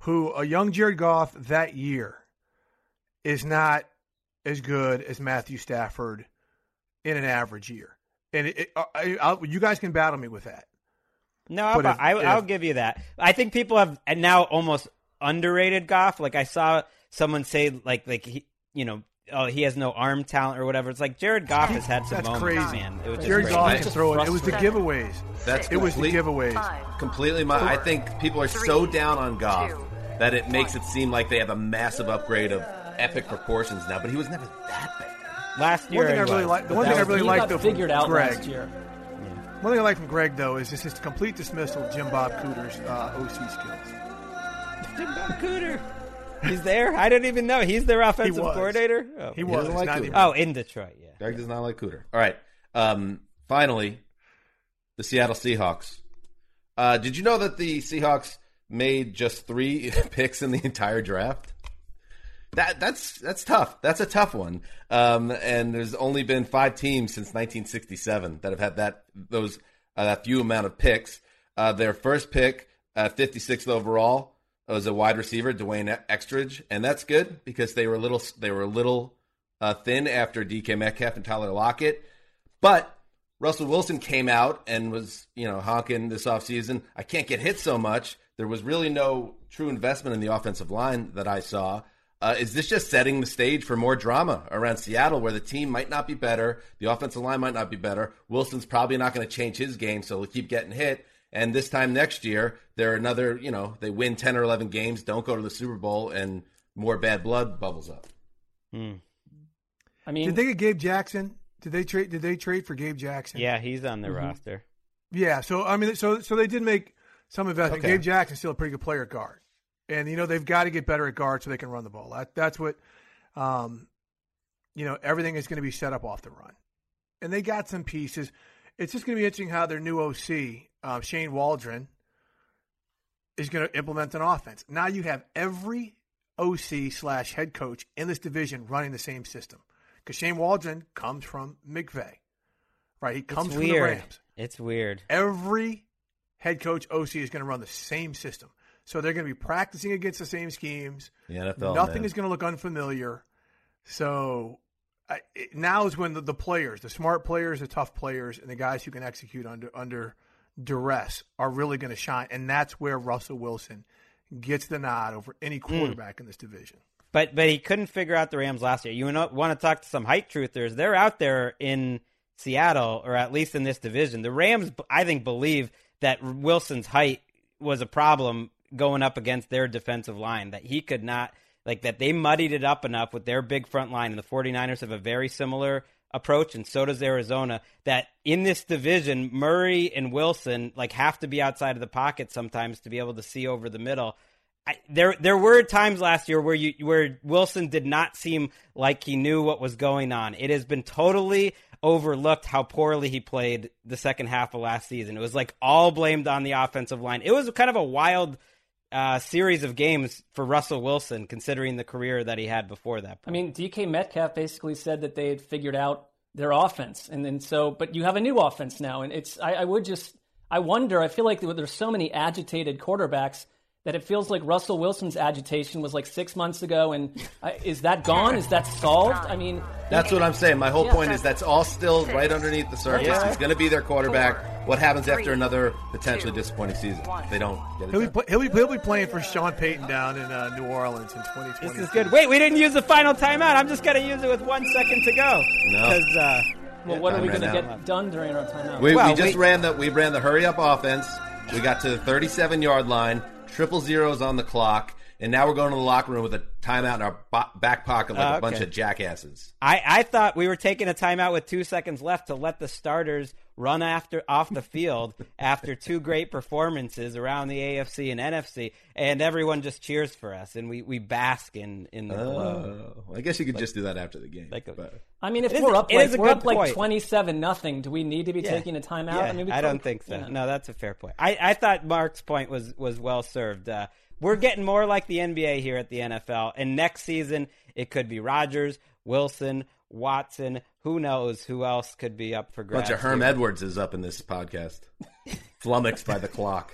that year is not as good as Matthew Stafford in an average year. And you guys can battle me with that. No, I'll give you that. I think people have now almost underrated Goff. Like I saw someone say, like he, he has no arm talent or whatever. It's like Jared Goff has had some moments, crazy. man. It was Jared just Goff crazy. can throw it. It was the giveaways. The giveaways. Completely. I think people are so down on Goff that it makes it seem like they have a massive upgrade of epic proportions now. But he was never that bad. Last year, One thing I really liked got figured out Greg. last year. One thing I like from Greg, though, is just his complete dismissal of Jim Bob Cooter's OC skills. Jim Bob Cooter. He's there? I didn't even know. He's their offensive coordinator? Oh. He was. doesn't like Cooter. Oh, in Detroit, yeah. Greg does not like Cooter. All right. Finally, the Seattle Seahawks. Did you know that the Seahawks made just 3 picks in the entire draft? That's tough. That's a tough one. And there's only been 5 teams since 1967 that have had that few amount of picks. Their first pick, 56th overall, was a wide receiver, Dwayne Extridge, and that's good because they were a little thin after DK Metcalf and Tyler Lockett. But Russell Wilson came out and was honking this offseason. I can't get hit so much there was really no true investment in the offensive line that I saw. Is this just setting the stage for more drama around Seattle where the team might not be better, the offensive line might not be better, Wilson's probably not going to change his game, so he'll keep getting hit, and this time next year, they're another, they win 10 or 11 games, don't go to the Super Bowl, and more bad blood bubbles up. I mean, did they get Gabe Jackson? Did they trade for Gabe Jackson? Yeah, he's on the roster. Yeah, so I mean, so they did make some investment. Okay. Gabe Jackson's still a pretty good player at guard, and they've got to get better at guard so they can run the ball. That's what, everything is going to be set up off the run, and they got some pieces. It's just going to be interesting how their new OC, Shane Waldron, is going to implement an offense. Now you have every OC/head coach in this division running the same system. Because Shane Waldron comes from McVay, right? He comes from the Rams. It's weird. Every head coach OC is going to run the same system. So they're going to be practicing against the same schemes. The NFL, Nothing is going to look unfamiliar. So now is when the players, the smart players, the tough players, and the guys who can execute under duress are really going to shine. And that's where Russell Wilson gets the nod over any quarterback in this division. But he couldn't figure out the Rams last year. You want to talk to some height truthers. They're out there in Seattle, or at least in this division. The Rams, I think, believe that Wilson's height was a problem going up against their defensive line, that he could not, that they muddied it up enough with their big front line, and the 49ers have a very similar approach, and so does Arizona, that in this division, Murray and Wilson have to be outside of the pocket sometimes to be able to see over the middle. There were times last year where Wilson did not seem like he knew what was going on. It has been totally overlooked how poorly he played the second half of last season. It was all blamed on the offensive line. It was kind of a wild series of games for Russell Wilson, considering the career that he had before that point. I mean, DK Metcalf basically said that they had figured out their offense, and then but you have a new offense now, and I wonder. I feel like there's so many agitated quarterbacks that it feels like Russell Wilson's agitation was 6 months ago, and is that gone? Is that solved? I mean, that's what I'm saying. My whole point is that's all still right underneath the surface. Yeah. He's going to be their quarterback. What happens after another potentially disappointing season? If they don't get it. He'll be playing for Sean Payton down in New Orleans in 2020. This is good. Wait, we didn't use the final timeout. I'm just going to use it with 1 second to go. No. What are we going to get done during our timeout? We ran the hurry up offense. We got to the 37-yard line. Triple zeros on the clock, and now we're going to the locker room with a timeout in our back pocket a bunch of jackasses. I thought we were taking a timeout with 2 seconds left to let the starters run off the field after two great performances around the AFC and NFC, and everyone just cheers for us, and we bask in the glow. I guess you could just do that after the game. I mean, if we're up 27-0, do we need to be taking a timeout? Yeah, I mean, I don't think so. No, that's a fair point. I thought Mark's point was well served. We're getting more like the NBA here at the NFL, and next season it could be Rodgers, Wilson, Watson. Who knows who else could be up for grabs? A bunch of Herm Edwards is up in this podcast. Flummoxed by the clock.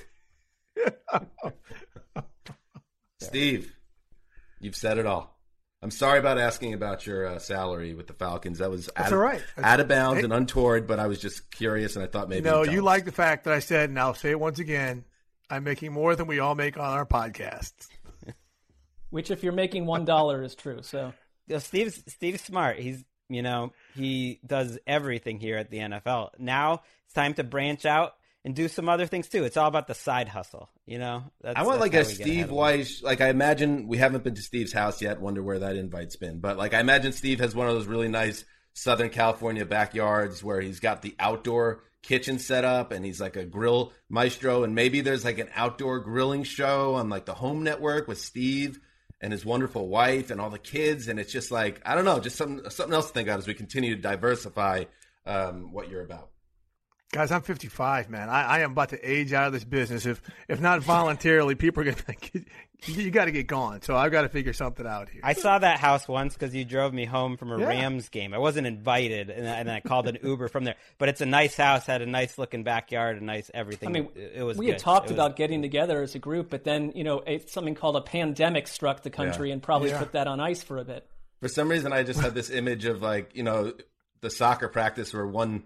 Steve, you've said it all. I'm sorry about asking about your salary with the Falcons. That was all right. Out of bounds and untoward, but I was just curious, and I thought maybe No, you like the fact that I said, and I'll say it once again, I'm making more than we all make on our podcasts. Which, if you're making $1, is true. So Steve's smart. He does everything here at the NFL. Now it's time to branch out and do some other things too. It's all about the side hustle. I want a Steve Weiss. I imagine we haven't been to Steve's house yet. Wonder where that invite's been. But I imagine Steve has one of those really nice Southern California backyards where he's got the outdoor kitchen set up and he's like a grill maestro, and maybe there's an outdoor grilling show on the Home Network with Steve and his wonderful wife and all the kids, and it's just I don't know, just something else to think about as we continue to diversify what you're about. Guys, I'm 55, man. I am about to age out of this business. If not voluntarily, people are going to think, you got to get gone. So I've got to figure something out here. I saw that house once because you drove me home from a Rams game. I wasn't invited, and I called an Uber from there. But it's a nice house, had a nice looking backyard, a nice everything. I mean, it was we good. had talked about getting together as a group, but then, something called a pandemic struck the country and probably put that on ice for a bit. For some reason, I just had this image of the soccer practice where one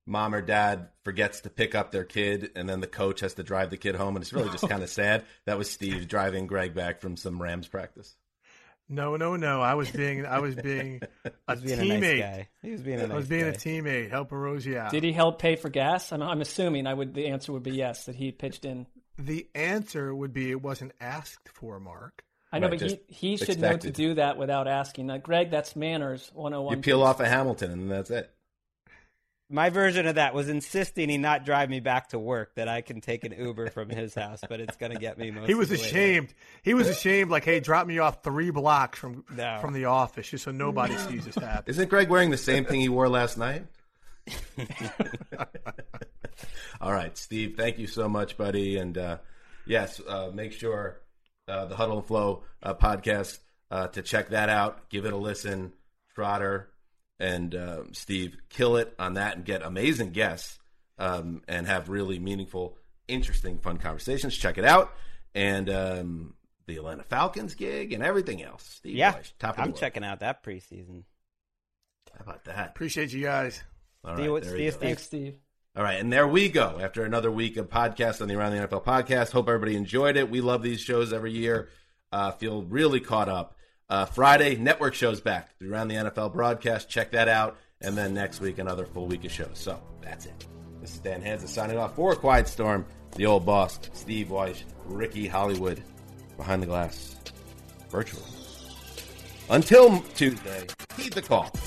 mom or dad forgets to pick up their kid, and then the coach has to drive the kid home, and it's really just kind of sad. That was Steve driving Greg back from some Rams practice. No. I was being a teammate. Nice guy. He was being a nice guy. I was being a teammate, helping Rosie out. Did he help pay for gas? I'm assuming the answer would be yes, that he pitched in. The answer would be it wasn't asked for, Mark. I know, Right, but he should know to do that without asking. Like, Greg, that's manners 101. You peel off a Hamilton, and that's it. My version of that was insisting he not drive me back to work, that I can take an Uber from his house, but it's going to get me most He was of the way ashamed. He was ashamed, like, hey, drop me off 3 blocks from the office just so nobody sees us happen. Isn't Greg wearing the same thing he wore last night? All right, Steve, thank you so much, buddy. And yes, make sure the Huddle and Flow podcast to check that out. Give it a listen. Trotter and Steve kill it on that and get amazing guests and have really meaningful, interesting, fun conversations. Check it out. And the Atlanta Falcons gig and everything else. Steve Weish, top of the I'm world. checking out that preseason. How about that? Appreciate you guys. All See you- right, there see you you, go. Steve. Thanks, Steve. All right, and there we go. After another week of podcasts on the Around the NFL podcast. Hope everybody enjoyed it. We love these shows every year. Feel really caught up. Friday, network shows back. The Around the NFL broadcast. Check that out. And then next week, another full week of shows. So that's it. This is Dan Hansa signing off for Quiet Storm, the old boss, Steve Weish, Ricky Hollywood, behind the glass, virtually. Until Tuesday, heed the call.